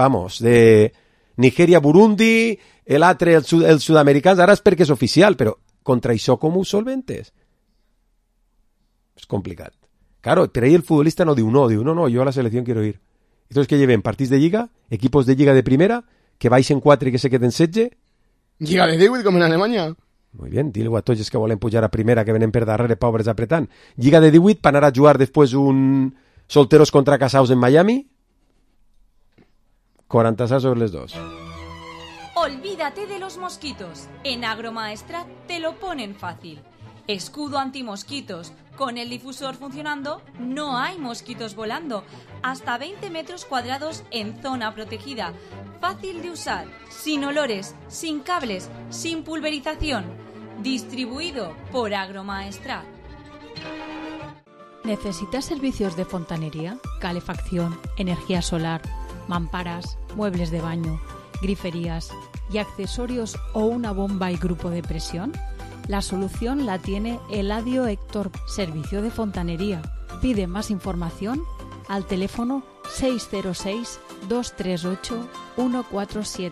Nigèria-Burundi, l'altre, els sud-americans, ara és perquè és oficial, però contra això com ho solventes? És complicat. Claro, pero ahí el futbolista no, yo a la selección quiero ir. Entonces, ¿qué lleven? ¿Partits de Lliga? ¿Equipos de Lliga de primera? ¿Que baixen 4 i que se queden 16? Lliga de 18, com en Alemanya. Muy bien, dile a tots que volen pujar a primera, que venen per darrere, pobres apretant. Lliga de 18, para anar a jugar després un solteros contra casados en Miami. 40 sobre les 2. Olvídate de los mosquitos. En Agromaestrat te lo ponen fácil. Escudo antimosquitos. Con el difusor funcionando, no hay mosquitos volando. Hasta 20 metros cuadrados en zona protegida. Fácil de usar, sin olores, sin cables, sin pulverización. Distribuido por Agromaestrat. ¿Necesitas servicios de fontanería, calefacción, energía solar, mamparas, muebles de baño, griferías y accesorios o una bomba y grupo de presión? La solución la tiene Eladio Héctor, servicio de fontanería. Pide más información al teléfono 606-238-147.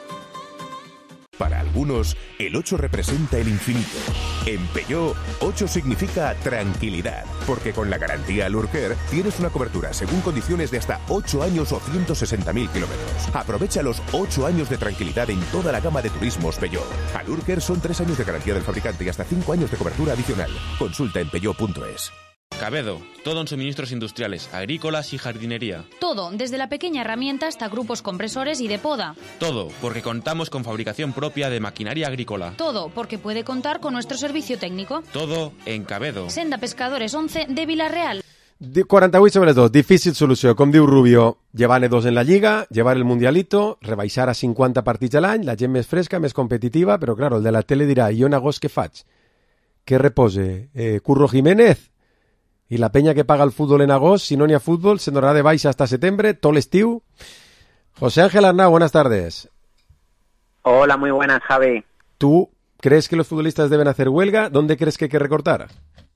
Para algunos, el 8 representa el infinito. En Peugeot, 8 significa tranquilidad, porque con la garantía Alurcare tienes una cobertura según condiciones de hasta 8 años o 160.000 kilómetros. Aprovecha los 8 años de tranquilidad en toda la gama de turismos Peugeot. Alurcare son 3 años de garantía del fabricante y hasta 5 años de cobertura adicional. Consulta en peugeot.es. Cabedo, todo en suministros industriales, agrícolas y jardinería. Todo, desde la pequeña herramienta hasta grupos compresores y de poda. Todo, porque contamos con fabricación propia de maquinaria agrícola. Todo, porque puede contar con nuestro servicio técnico. Todo en Cabedo. Senda Pescadores 11 de Villarreal. 48 sobre les 2, difícil solució. Com diu Rubio, llevar-ne 2 en la Lliga, llevar el Mundialito, rebaixar a 50 partits a l'any, la gent més fresca, més competitiva, però, claro, el de la tele dirà, i jo en agost què faig? Què repose? Curro Jiménez? I la penya que paga el futbol en agost, si no n'hi ha futbol, se donarà de baixa hasta setembre, tot l'estiu. José Ángel Arnau, buenas tardes. Hola, muy buenas, Javi. ¿Tú crees que los futbolistas deben hacer huelga? ¿Dónde crees que hay que recortar?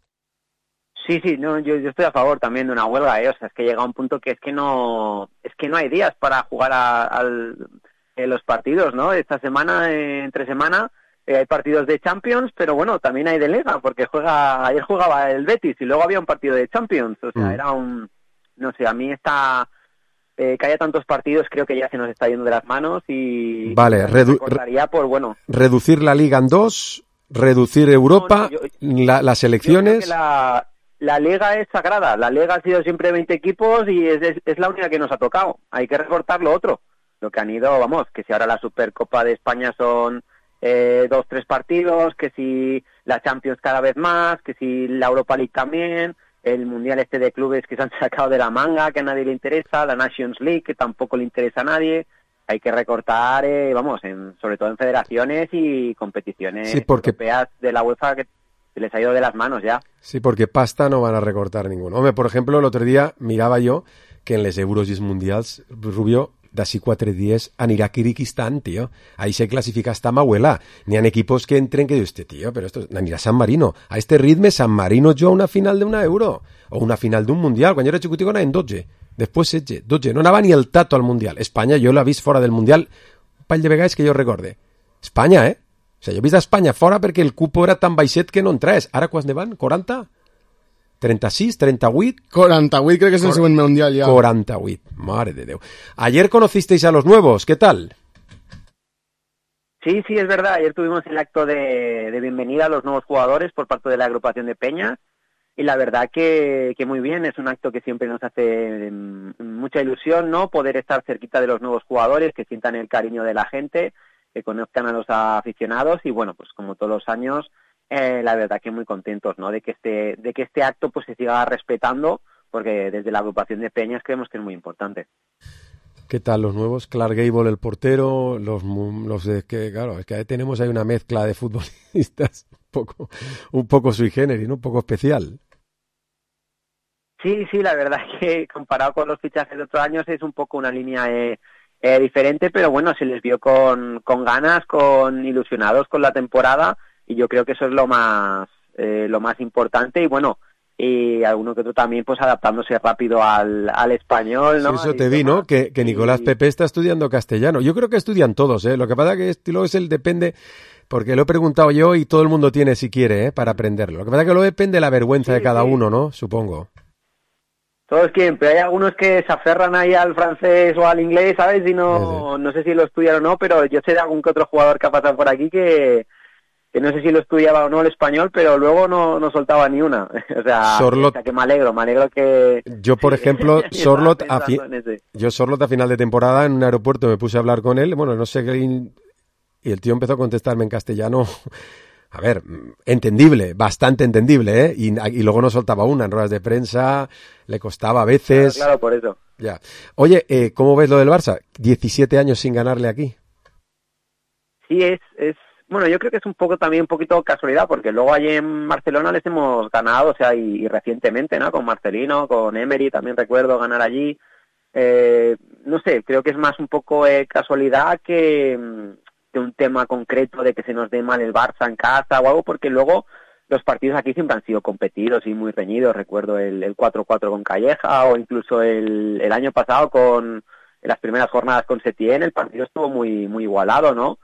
Sí, no, yo estoy a favor también de una huelga, o sea, es que llega a un punto que es que no hay días para jugar los partidos, ¿no? Esta semana, entre semana, hay partidos de Champions, pero bueno, también hay de Liga, porque ayer jugaba el Betis y luego había un partido de Champions, o sea, era no sé, a mí que haya tantos partidos creo que ya se nos está yendo de las manos y vale, recortaría por, bueno, reducir la Liga en 2, reducir Europa, las selecciones. La Liga es sagrada, la Liga ha sido siempre 20 equipos y es la única que nos ha tocado, hay que recortar lo otro, lo que han ido, vamos, que si ahora la Supercopa de España son 2-3 partidos, que si la Champions cada vez más, que si la Europa League también, el Mundial de clubes que se han sacado de la manga, que a nadie le interesa, la Nations League, que tampoco le interesa a nadie. Hay que recortar, sobre todo en federaciones y competiciones europeas de la UEFA que se les ha ido de las manos ya. Sí, porque pasta no van a recortar ninguno. Hombre, por ejemplo, el otro día mirava jo que en les Euros i els Mundials, Rubio, d'ací 4 dies anirà a Kirguizistan, tío. Ahí se clasifica hasta Mahuela. N'hi ha equipos que entren que dius, tío, pero esto anirà a San Marino. A este ritme, San Marino jo a una final d'una Euro o una final d'un Mundial. Quan jo era xicutico anava en 12. Després 16, 12. No anava ni el tato al Mundial. Espanya, jo l'he vist fora del Mundial un parell de vegades que jo recorde. Espanya, O sigui, jo he vist Espanya fora perquè el cupo era tan baixet que no entraves. Ara quants ne van? 40? 36, 38? 48 creo que es el segundo mundial ya. 48, madre de Dios. Ayer conocisteis a los nuevos, ¿qué tal? Sí, es verdad. Ayer tuvimos el acto de bienvenida a los nuevos jugadores por parte de la agrupación de Peñas y la verdad que muy bien. Es un acto que siempre nos hace mucha ilusión, ¿no? Poder estar cerquita de los nuevos jugadores, que sientan el cariño de la gente, que conozcan a los aficionados y bueno, pues como todos los años, la verdad que muy contentos, ¿no? De que este acto pues se siga respetando, porque desde la agrupación de Peñas creemos que es muy importante. ¿Qué tal los nuevos? Clark Gable, el portero, los de que, claro, es que ahí tenemos ahí una mezcla de futbolistas un poco sui generis, ¿no? Un poco especial. Sí, la verdad que comparado con los fichajes de otros años es un poco una línea diferente, pero bueno, se les vio con ganas, con ilusionados con la temporada y yo creo que eso es lo más importante y bueno, y alguno que otro también pues adaptándose rápido al español, ¿no? Sí, eso te vi, ¿no? Que Nicolás Pepe está estudiando castellano. Yo creo que estudian todos, Lo que pasa que luego depende, porque lo he preguntado yo y todo el mundo tiene si quiere, para aprenderlo. Lo que pasa que luego depende de la vergüenza de cada uno, ¿no? Supongo. Todos quieren, pero hay algunos que se aferran ahí al francés o al inglés, ¿sabes? Y no sé si lo estudian o no, pero yo sé de algún que otro jugador que ha pasado por aquí que no sé si lo estudiaba o no el español, pero luego no soltaba ni una. O sea, que me alegro que... Yo, por ejemplo, Sorlot a final de temporada en un aeropuerto me puse a hablar con él, bueno, no sé qué, y el tío empezó a contestarme en castellano... A ver, entendible, bastante entendible, Y luego no soltaba una en ruedas de prensa, le costaba a veces... Claro, por eso. Ya. Oye, ¿cómo ves lo del Barça? 17 años sin ganarle aquí. Sí, bueno, yo creo que es un poquito casualidad, porque luego allí en Barcelona les hemos ganado, o sea, y recientemente, ¿no? Con Marcelino, con Emery, también recuerdo ganar allí. No sé, creo que es más un poco casualidad que un tema concreto de que se nos dé mal el Barça en casa o algo, porque luego los partidos aquí siempre han sido competidos y muy reñidos. Recuerdo el 4-4 con Calleja o incluso el año pasado en las primeras jornadas con Setién, el partido estuvo muy igualado, ¿no?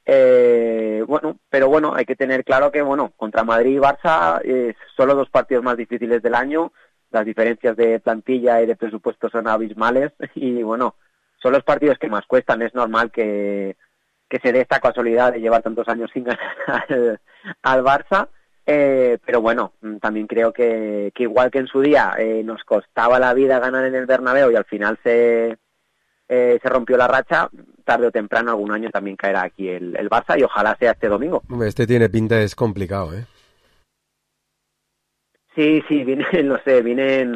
Pero bueno, hay que tener claro que contra Madrid y Barça son los dos partidos más difíciles del año. Las diferencias de plantilla y de presupuesto son abismales y son los partidos que más cuestan. Es normal que se dé esta casualidad de llevar tantos años sin ganar al Barça, pero también creo que igual que en su día nos costaba la vida ganar en el Bernabéu y al final se rompió la racha, tarde o temprano algún año también caerá aquí el Barça y ojalá sea este domingo. Este tiene pinta, es complicado, Sí, vienen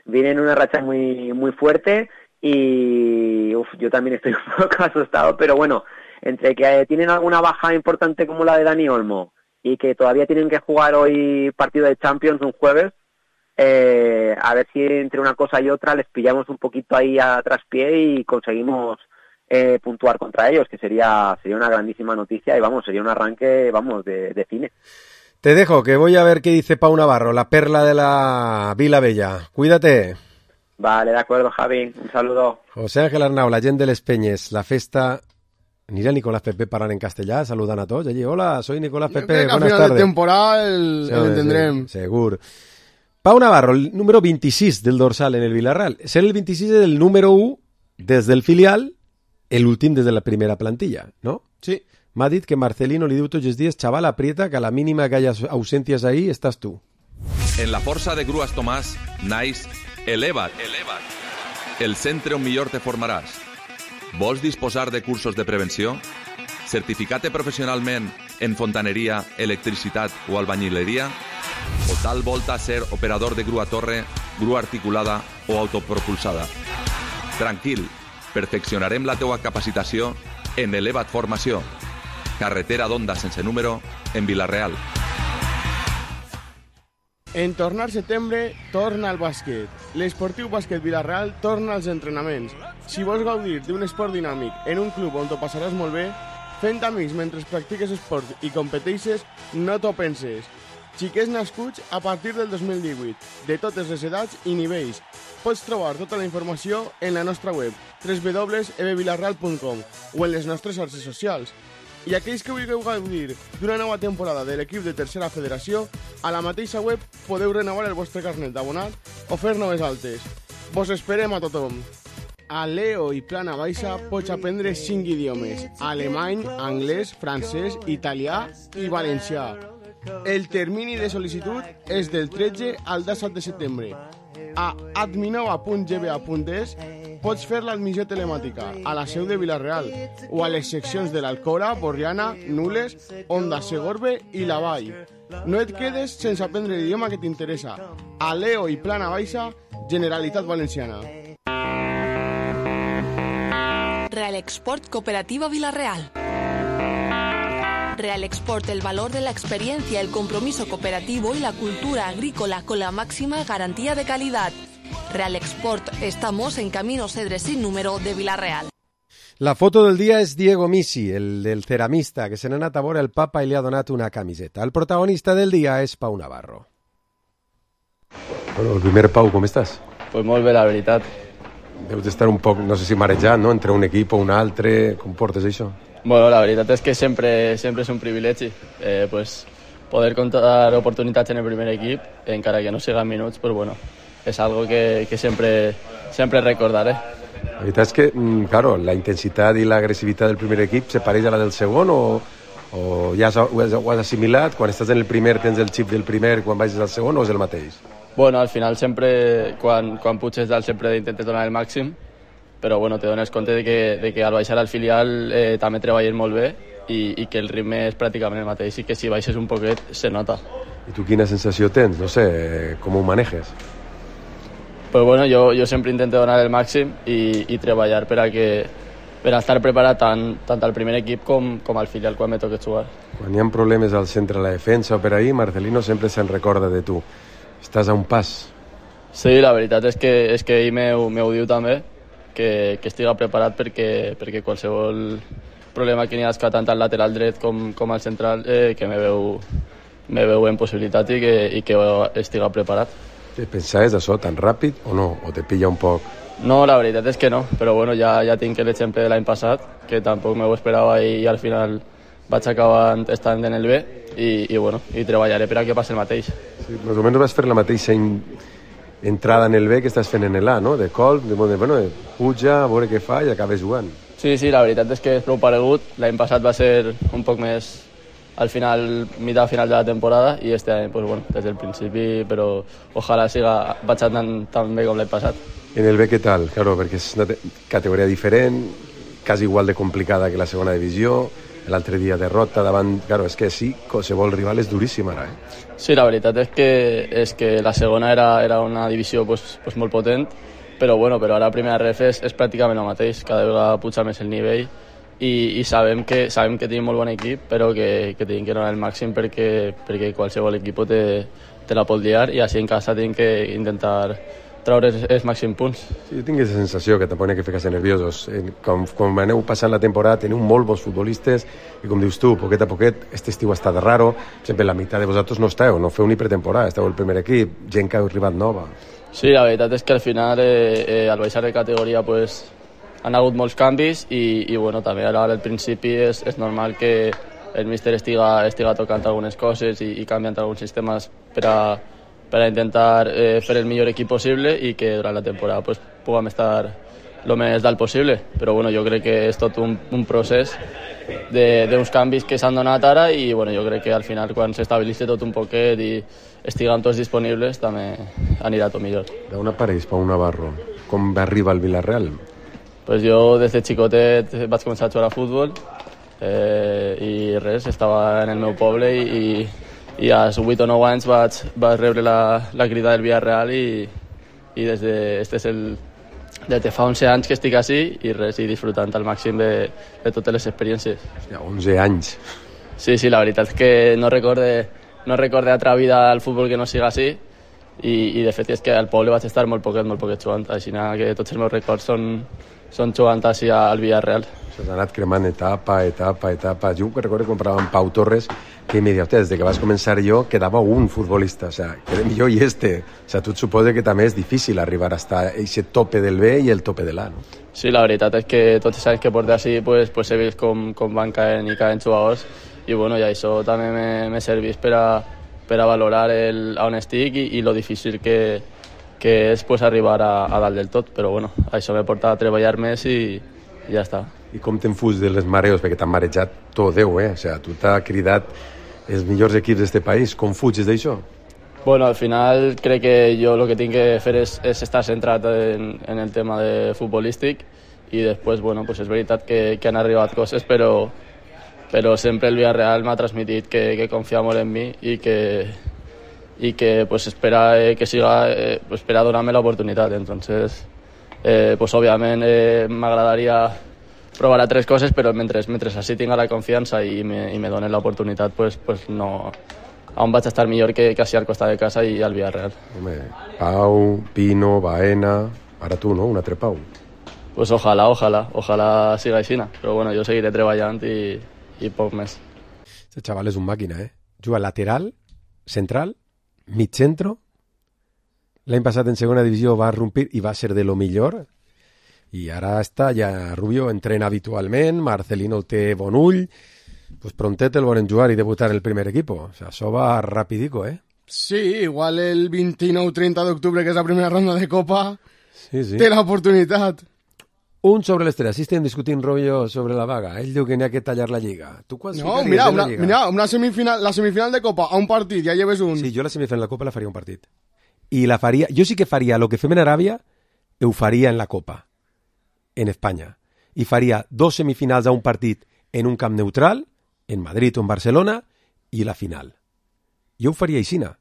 vienen una racha muy muy fuerte y yo también estoy un poco asustado, pero bueno, entre que tienen alguna baja importante como la de Dani Olmo y que todavía tienen que jugar hoy partido de Champions un jueves, a ver si entre una cosa y otra les pillamos un poquito ahí a traspié y conseguimos puntuar contra ellos, que sería una grandísima noticia y sería un arranque de cine. Te dejo, que voy a ver qué dice Pau Navarro, la perla de la Vila Bella. Cuídate. Vale, de acuerdo, Javi. Un saludo. José Ángel Arnau, la gent de les Penyes, la festa... Anirà Nicolás Pepe parlant en castellà, saludant a tots. Allí, hola, soy Nicolás Pepe, buenas tardes. Al final de temporada l'entendrem. Segur. Pau Navarro, el número 26 del dorsal en el Villarreal. Ser el 26 és el número 1 des del filial, l'últim des de la primera plantilla, no? Sí. M'ha dit que Marcelino li diu tots els dies, xaval, aprieta, que a la mínima que haya ausències ahí, estàs tu. En la força de Grues Tomàs, naix Eleva't. El centre on millor te formaràs. Vols disposar de cursos de prevenció? Certificar-te professionalment en fontaneria, electricitat o albañileria? O tal volta ser operador de grua torre, grua articulada o autopropulsada? Tranquil, perfeccionarem la teua capacitació en Eleva't Formació. Carretera d'Onda sense número, en Vila-real. En tornar setembre, torna al bàsquet. L'esportiu bàsquet Vila-real torna als entrenaments. Si vols gaudir d'un esport dinàmic en un club on t'ho passaràs molt bé, fent amics mentre practiques esport i competeixes, no t'ho penses. Xiquets nascuts a partir del 2018, de totes les edats i nivells. Pots trobar tota la informació en la nostra web www.ebvilarreal.com o en les nostres xarxes socials. I aquells que vulgueu gaudir d'una nova temporada de l'equip de tercera federació, a la mateixa web podeu renovar el vostre carnet d'abonat o fer noves altes. Vos esperem a tothom. A Leo i Plana Baixa pots aprendre 5 idiomes: alemany, anglès, francès, italià i valencià. El termini de sol·licitud és del 13 al 17 de setembre. A adminova.gba.es pots fer l'admissió telemàtica a la seu de Vila-real o a les seccions de l'Alcora, Borriana, Nules, Onda Segorbe i la Vall. No et quedes sense aprendre l'idioma que t'interessa. A Leo i Plana Baixa, Generalitat Valenciana. Real Export Cooperativa Vila-real. Real Export, el valor de la experiencia, el compromiso cooperativo y la cultura agrícola con la máxima garantía de calidad. Real Export, estamos en Camino Cedres sin número de Vila-real. La foto del dia és Diego Misi, el del ceramista, que se n'ha anat a veure el papa i li ha donat una camiseta. El protagonista del dia és Pau Navarro. Bueno, el primer, Pau, com estàs? Pues molt bé, la veritat. Deus d'estar un poc, no sé si marejat, no?, entre un equip o un altre. Com portes això? Bueno, la veritat és que sempre és un privilegi pues, poder contar oportunitats en el primer equip, encara que no siguin minuts, pues bueno, és algo que sempre recordaré. La veritat és que, claro, la intensitat i l'agressivitat del primer equip se pareix a la del segon o ja ho has assimilat? Quan estàs en el primer tens el xip del primer, quan vagis al segon o és el mateix? Bueno, al final sempre, quan puges dalt sempre intentes donar el màxim, però bueno, te dones compte de que al baixar al filial també treballen molt bé i que el ritme és pràcticament el mateix i que si baixes un poquet se nota. I tu quina sensació tens? No sé, com ho manejes? Pues bueno, jo sempre intento donar el màxim i treballar per a estar preparat tant al primer equip com al filial quan me toque jugar. Quan hi ha problemes al centre de la defensa o per ahí, Marcelino sempre se'n recorda de tu. Estàs a un pas. Sí, la veritat és que ell m'ho diu també, que estiga preparat perquè qualsevol problema que n'hi ha tant al lateral dret com al central que me veu en possibilitat i que estiga preparat. Te pensaves això tan ràpid o no? O te pilla un poc? No, la veritat és que no, però bueno, ja tinc l'exemple de l'any passat, que tampoc m'ho esperava i al final vaig acabar estant en el B i bueno, i treballaré per a que passi el mateix. Sí, més o menys vas fer la mateixa entrada en el B que estàs fent en l'A, no? De colp, puja, a veure què fa i acabes jugant. Sí, la veritat és que és prou paregut. L'any passat va ser un poc més al final, mitjà final de la temporada i este any, pues bueno, des del principi, però ojalà vaig tan bé com l'any passat. En el B què tal? Claro, perquè és una categoria diferent, quasi igual de complicada que la segona divisió, l'altre dia derrota davant... Claro, és que sí, qualsevol rival és duríssim ara, Sí, la veritat és que la segona era una divisió pues, molt potent, però ara primera ref és pràcticament el mateix, cada vegada puja més el nivell i sabem que tenim molt bon equip, però que tenim que anar al màxim perquè qualsevol equip te la pot liar i així en casa tenim que intentar treure els màxims punts. Sí, jo tinc aquesta sensació que tampoc n'hi ha que ficar-se nerviosos. Com aneu passant la temporada, teniu molt bons futbolistes i com dius tu, poquet a poquet, este estiu ha estat raro, sempre la meitat de vosaltres no esteu, no feu ni pretemporada, esteu el primer equip, gent que ha arribat nova. Sí, la veritat és que al final al baixar de categoria pues, han hagut molts canvis i també ara al principi és normal que el míster estiga tocant algunes coses i canviant alguns sistemes per a intentar fer el millor equip possible i que durant la temporada pues, puguem estar el més dalt possible. Però jo crec que és tot un procés d'uns canvis que s'han donat ara i jo crec que al final quan s'estabilitzi tot un poquet i estiguen tots disponibles també anirà tot millor. D'on apareix Pau Navarro? Com va arribar al Villarreal? Pues jo des de xicotet vaig començar a jugar a futbol i res, estava en el meu poble i als 8 o 9 anys vaig rebre la crida del Villarreal i des de fa 11 anys que estic així i res, i disfrutant al màxim de totes les experiències. Hòstia, 11 anys. Sí, la veritat és que no recorde altra vida al futbol que no siga així i de fet és que al poble vaig estar molt poquet jugant, així que tots els meus records són jugant així al Villarreal. S'has anat cremant etapa. Jo recordo quan parlàvem amb Pau Torres que me deia, des de que vas començar jo quedava un futbolista, o sea, que era millor i o sea, tu et suposa que també és difícil arribar a estar a aquest tope del B i el tope de l'A, no? Sí, la veritat és que tots els anys que porto així pues he vist com van caent jugadors i i això també me serveix per a valorar on estic i lo difícil que és pues, arribar a dalt del tot, però això me porta a treballar més i ja està. I com te'n fuig de les mareos? Perquè t'han marejat tot Déu, O sea, tu t'ha cridat els millors equips d'este país. Com fuig d'això? Al final crec que jo el que tinc que fer és estar centrat en el tema de futbolístic i després, pues és veritat que han arribat coses, però sempre el Villarreal m'ha transmitit que confia molt en mi i que pues espera que siga, espera donar-me l'oportunitat. Entonces, pues òbviament m'agradaria provar altres coses, però mentre així tinga la confiança i me donen l'oportunitat, pues no, aún vaig estar millor que així al costat de casa i al Villarreal. Home, Pau, Pino, Baena, ara tu, no? Un altre Pau. Pues ojalà siga així, però jo seguiré treballant i poc més. Este xaval és un màquina, Juga lateral, central, mig centro. L'any passat en segona divisió va rompir i va ser de lo millor. I ara està ja Rubio, entrena habitualment, Marcelino el té bon ull, pues prontet el volen jugar i debutar en el primer equipo. O sea, això va rapidico, Sí, igual el 29-30 d'octubre, que és la primera ronda de Copa, sí. Té l'oportunitat. Un sobre les tres, estem discutint Rubio sobre la vaga. Ell diu que n'hi ha que tallar la lliga. Tu quants no, mira, una semifinal, la semifinal de Copa, a un partit, ja lleves un. Sí, jo la semifinal de la Copa la faria un partit. I la faria, jo sí que faria el que fem en Aràbia, ho faria en la Copa, en Espanya. I faria 2 semifinals a un partit en un camp neutral, en Madrid o en Barcelona, i la final. Jo ho faria aixina.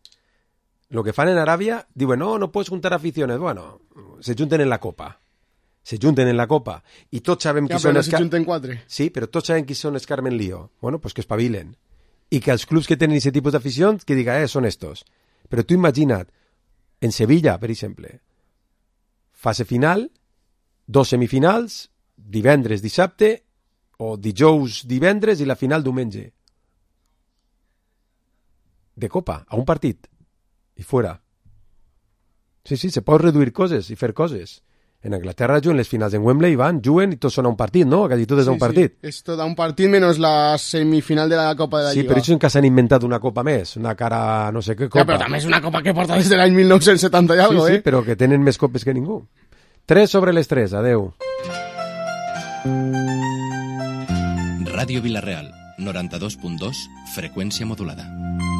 Lo que fan en Aràbia, diuen, no pots juntar aficiones. Bueno, se junten en la Copa. Se junten en la Copa. I tots sabem qui són... se junten 4. Sí, però tots sabem qui són els Carmen Lío. Bueno, pues que espavilen. I que els clubs que tenen aquest tipus d'aficions, que diga, són estos. Però tu imagina't, en Sevilla, per exemple, fase final, 2 semifinals, divendres, dissabte, o dijous, divendres, i la final diumenge. De Copa, a un partit. I fora. Sí, se pot reduir coses i fer coses. En Anglaterra juguen les finals en Wembley, juguen i tots són a un partit, no? Quasi tot és a un partit. Sí, és tot a un partit menys la semifinal de la Copa de la Lliga. Sí, però això que s'han inventat una copa més, una cara no sé què copa. Ja, però també és una copa que porta des de l'any 1970 i algo, Sí, però que tenen més copes que ningú. 3 sobre les 3, adeu. Ràdio Vilareal, 92.2, freqüència modulada.